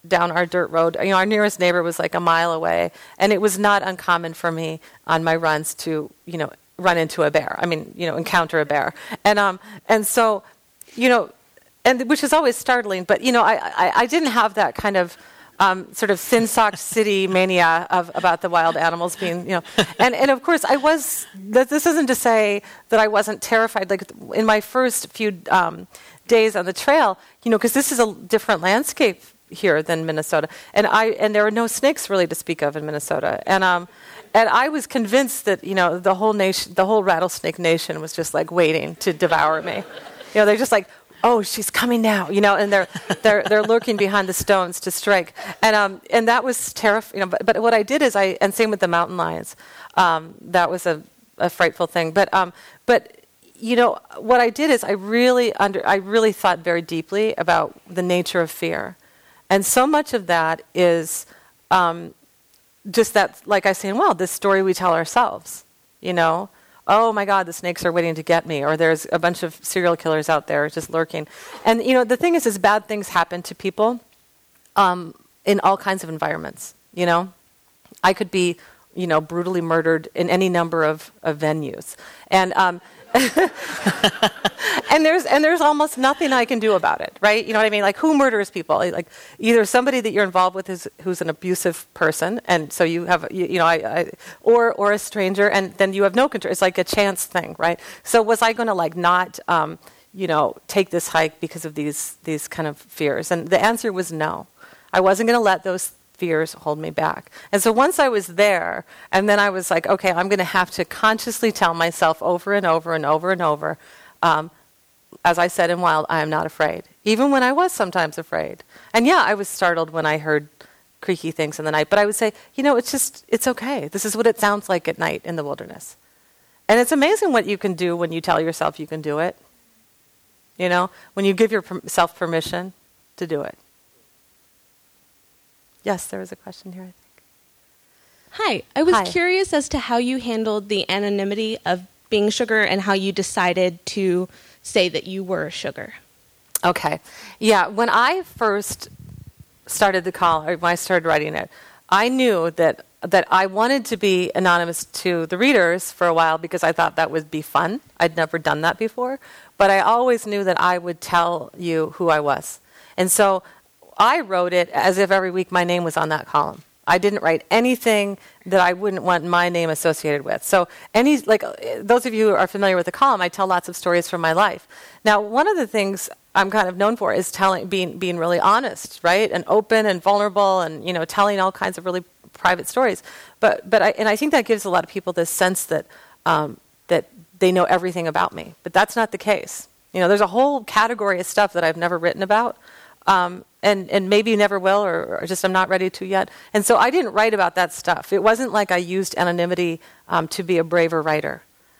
down our dirt road. Our nearest neighbor was like a mile away, and it was not uncommon for me on my runs to, run into a bear. Encounter a bear. And so, and which is always startling, but, I didn't have that kind of sort of thin-socked city mania about the wild animals being, and of course this isn't to say that I wasn't terrified. Like in my first few days on the trail, because this is a different landscape here than Minnesota, and there are no snakes really to speak of in Minnesota, and I was convinced that the whole rattlesnake nation was just like waiting to devour me. They're just like, oh, she's coming now, and they're lurking behind the stones to strike, and that was terrifying. But what I did is and same with the mountain lions, that was a frightful thing. But what I did is I really thought very deeply about the nature of fear, and so much of that is just that, like I say, well, this story we tell ourselves, Oh my God, the snakes are waiting to get me, or there's a bunch of serial killers out there just lurking. And the thing is bad things happen to people in all kinds of environments. I could be, brutally murdered in any number of venues, and and there's almost nothing I can do about it, right? You know what I mean? Like, who murders people? Like, either somebody that you're involved with who's an abusive person, and so you have, or a stranger, and then you have no control. It's like a chance thing, right? So was I going to not, take this hike because of these kind of fears? And the answer was no. I wasn't going to let those fears hold me back. And so once I was there, and then I was like, okay, I'm going to have to consciously tell myself over and over and over and over, as I said in Wild, I am not afraid, even when I was sometimes afraid. And yeah, I was startled when I heard creaky things in the night, but I would say, it's okay. This is what it sounds like at night in the wilderness. And it's amazing what you can do when you tell yourself you can do it. When you give yourself permission to do it. Yes, there was a question here, I think. Hi. I was curious as to how you handled the anonymity of being Sugar and how you decided to say that you were Sugar. Okay. Yeah, when I first started the column, or when I started writing it, I knew that I wanted to be anonymous to the readers for a while because I thought that would be fun. I'd never done that before. But I always knew that I would tell you who I was. And so I wrote it as if every week my name was on that column. I didn't write anything that I wouldn't want my name associated with. So those of you who are familiar with the column, I tell lots of stories from my life. Now, one of the things I'm kind of known for is being really honest, right? And open and vulnerable and, telling all kinds of really private stories. But I think that gives a lot of people this sense that that they know everything about me. But that's not the case. There's a whole category of stuff that I've never written about. And maybe never will, or just I'm not ready to yet. And so I didn't write about that stuff. It wasn't like I used anonymity to be a braver writer.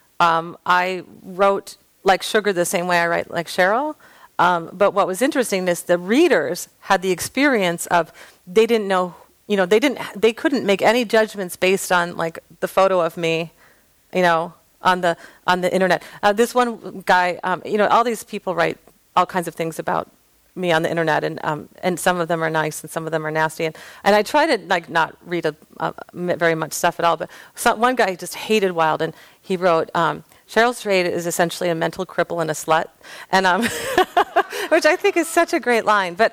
I wrote like Sugar the same way I write like Cheryl. But what was interesting is the readers had the experience of they didn't know, they couldn't make any judgments based on like the photo of me, on the internet. This one guy, all these people write all kinds of things about me on the internet, and some of them are nice and some of them are nasty, and I try to not read very much stuff at all. But one guy just hated Wild, and he wrote, Cheryl Strayed is essentially a mental cripple and a slut, and which I think is such a great line. But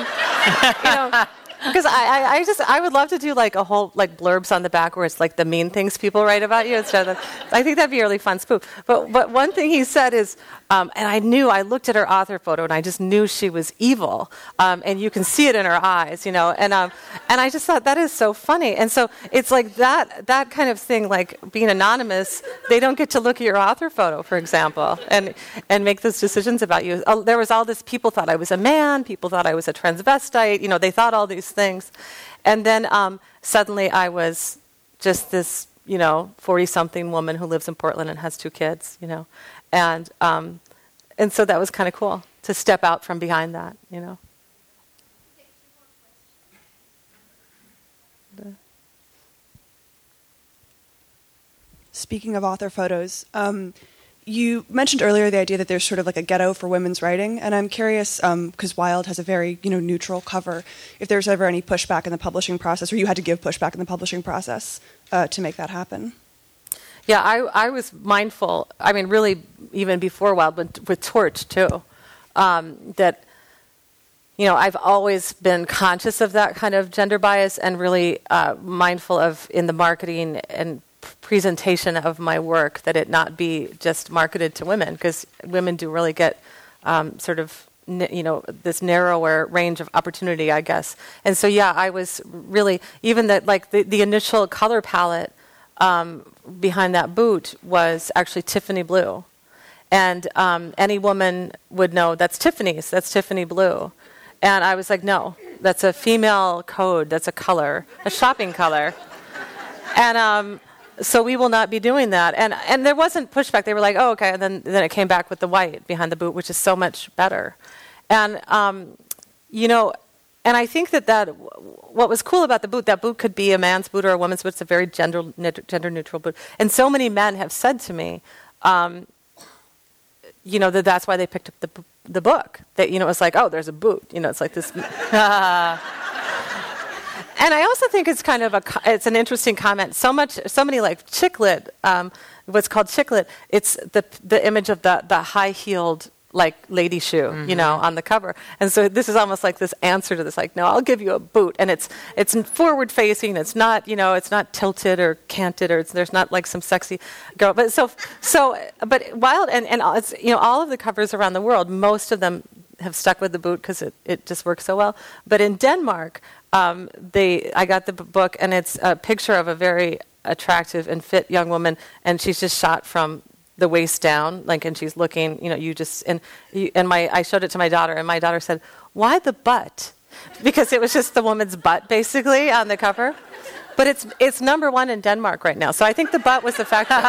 because I would love to do like a whole like blurbs on the back where it's like the mean things people write about you instead of I think that'd be a really fun spoof. But one thing he said is, and I looked at her author photo and I just knew she was evil, and you can see it in her eyes, and I just thought that is so funny. And so it's like that kind of thing, like being anonymous, they don't get to look at your author photo, for example, and make those decisions about you. There was all this, people thought I was a man, people thought I was a transvestite, they thought all these things. And then suddenly I was just this, 40-something woman who lives in Portland and has 2 kids, And so that was kind of cool to step out from behind that, Speaking of author photos, you mentioned earlier the idea that there's sort of like a ghetto for women's writing, and I'm curious, because Wild has a very, neutral cover, if there's ever any pushback in the publishing process, or you had to give pushback in the publishing process to make that happen. Yeah, I was mindful, really even before Wild, but with Torch too, that, I've always been conscious of that kind of gender bias and really mindful of, in the marketing and presentation of my work, that it not be just marketed to women, because women do really get this narrower range of opportunity, I guess. And so, yeah, I was really, even that, like the initial color palette behind that boot was actually Tiffany blue. And any woman would know that's Tiffany's, that's Tiffany blue. And I was like, no, that's a female code, that's a color, a shopping color. And so we will not be doing that. And there wasn't pushback. They were like, oh, okay. And then it came back with the white behind the boot, which is so much better. And, and I think that what was cool about the boot, that boot could be a man's boot or a woman's boot. It's a very gender neutral boot. And so many men have said to me, that's why they picked up the book. That, it was like, oh, there's a boot. It's like this. And I also think it's kind of it's an interesting comment. So many like Chicklet, what's called Chicklet, it's the image of the high-heeled like lady shoe, on the cover. And so this is almost like this answer to this, like, no, I'll give you a boot. And it's forward facing, it's not, it's not tilted or canted, or there's not like some sexy girl. But but Wild and it's, all of the covers around the world, most of them have stuck with the boot because it just works so well. But in Denmark, I got the book, and it's a picture of a very attractive and fit young woman, and she's just shot from the waist down, and she's looking, I showed it to my daughter, and my daughter said, "Why the butt?" Because it was just the woman's butt basically on the cover. But it's number one in Denmark right now, so I think the butt was the factor.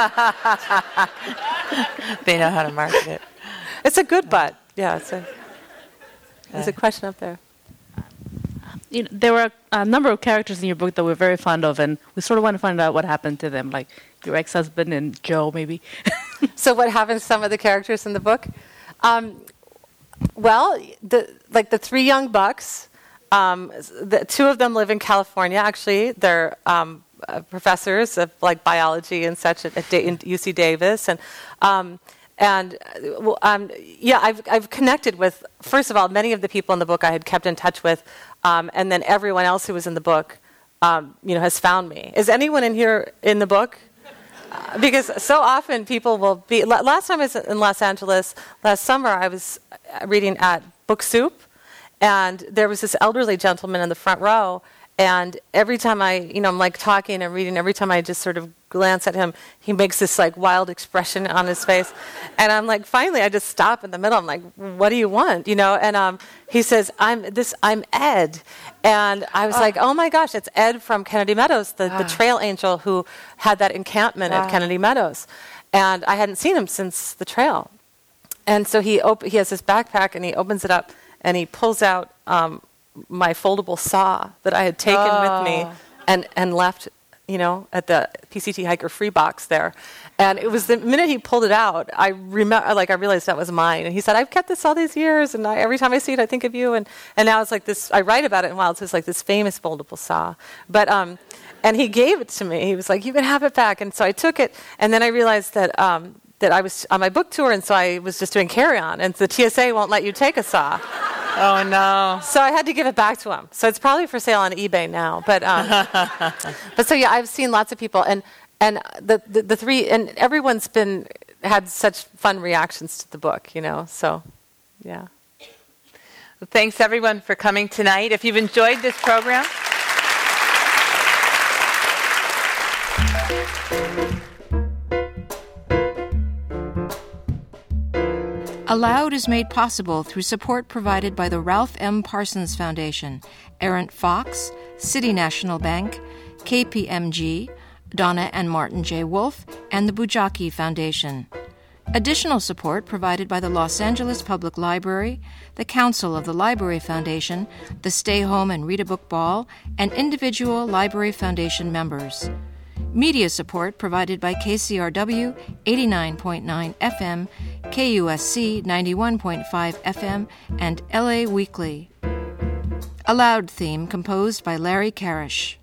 They know how to market it. It's a good butt. Yeah, there's a question up there. There were a number of characters in your book that we're very fond of, and we sort of want to find out what happened to them, like your ex-husband and Joe, maybe. So what happened to some of the characters in the book? The three young bucks, the two of them live in California, actually. They're professors of like biology and such at UC Davis. I've connected with, first of all, many of the people in the book I had kept in touch with, and then everyone else who was in the book, has found me. Is anyone in here in the book? Because so often people will be. Last time I was in Los Angeles, last summer, I was reading at Book Soup, and there was this elderly gentleman in the front row. And every time I'm like talking and reading, every time I just sort of glance at him, he makes this like wild expression on his face. And I'm like, finally, I just stop in the middle. I'm like, what do you want? And he says, I'm Ed. And I was like, oh my gosh, it's Ed from Kennedy Meadows, the trail angel who had that encampment at Kennedy Meadows. And I hadn't seen him since the trail. And so he has this backpack, and he opens it up, and he pulls out my foldable saw that I had taken with me and left, at the PCT Hiker Free box there. And it was the minute he pulled it out, I realized that was mine. And he said, I've kept this all these years, and every time I see it, I think of you. And now it's like this, I write about it in Wild, so it's like this famous foldable saw. But, and he gave it to me. He was like, you can have it back. And so I took it, and then I realized that I was on my book tour, and so I was just doing carry-on, and the TSA won't let you take a saw. Oh, no. So I had to give it back to him. So it's probably for sale on eBay now. But so yeah, I've seen lots of people, and the three, and everyone's had such fun reactions to the book, so yeah. Well, thanks, everyone, for coming tonight. If you've enjoyed this program, Aloud is made possible through support provided by the Ralph M. Parsons Foundation, Errant Fox, City National Bank, KPMG, Donna and Martin J. Wolf, and the Bujaki Foundation. Additional support provided by the Los Angeles Public Library, the Council of the Library Foundation, the Stay Home and Read a Book Ball, and individual Library Foundation members. Media support provided by KCRW 89.9 FM, KUSC 91.5 FM, and LA Weekly. A Loud theme composed by Larry Karish.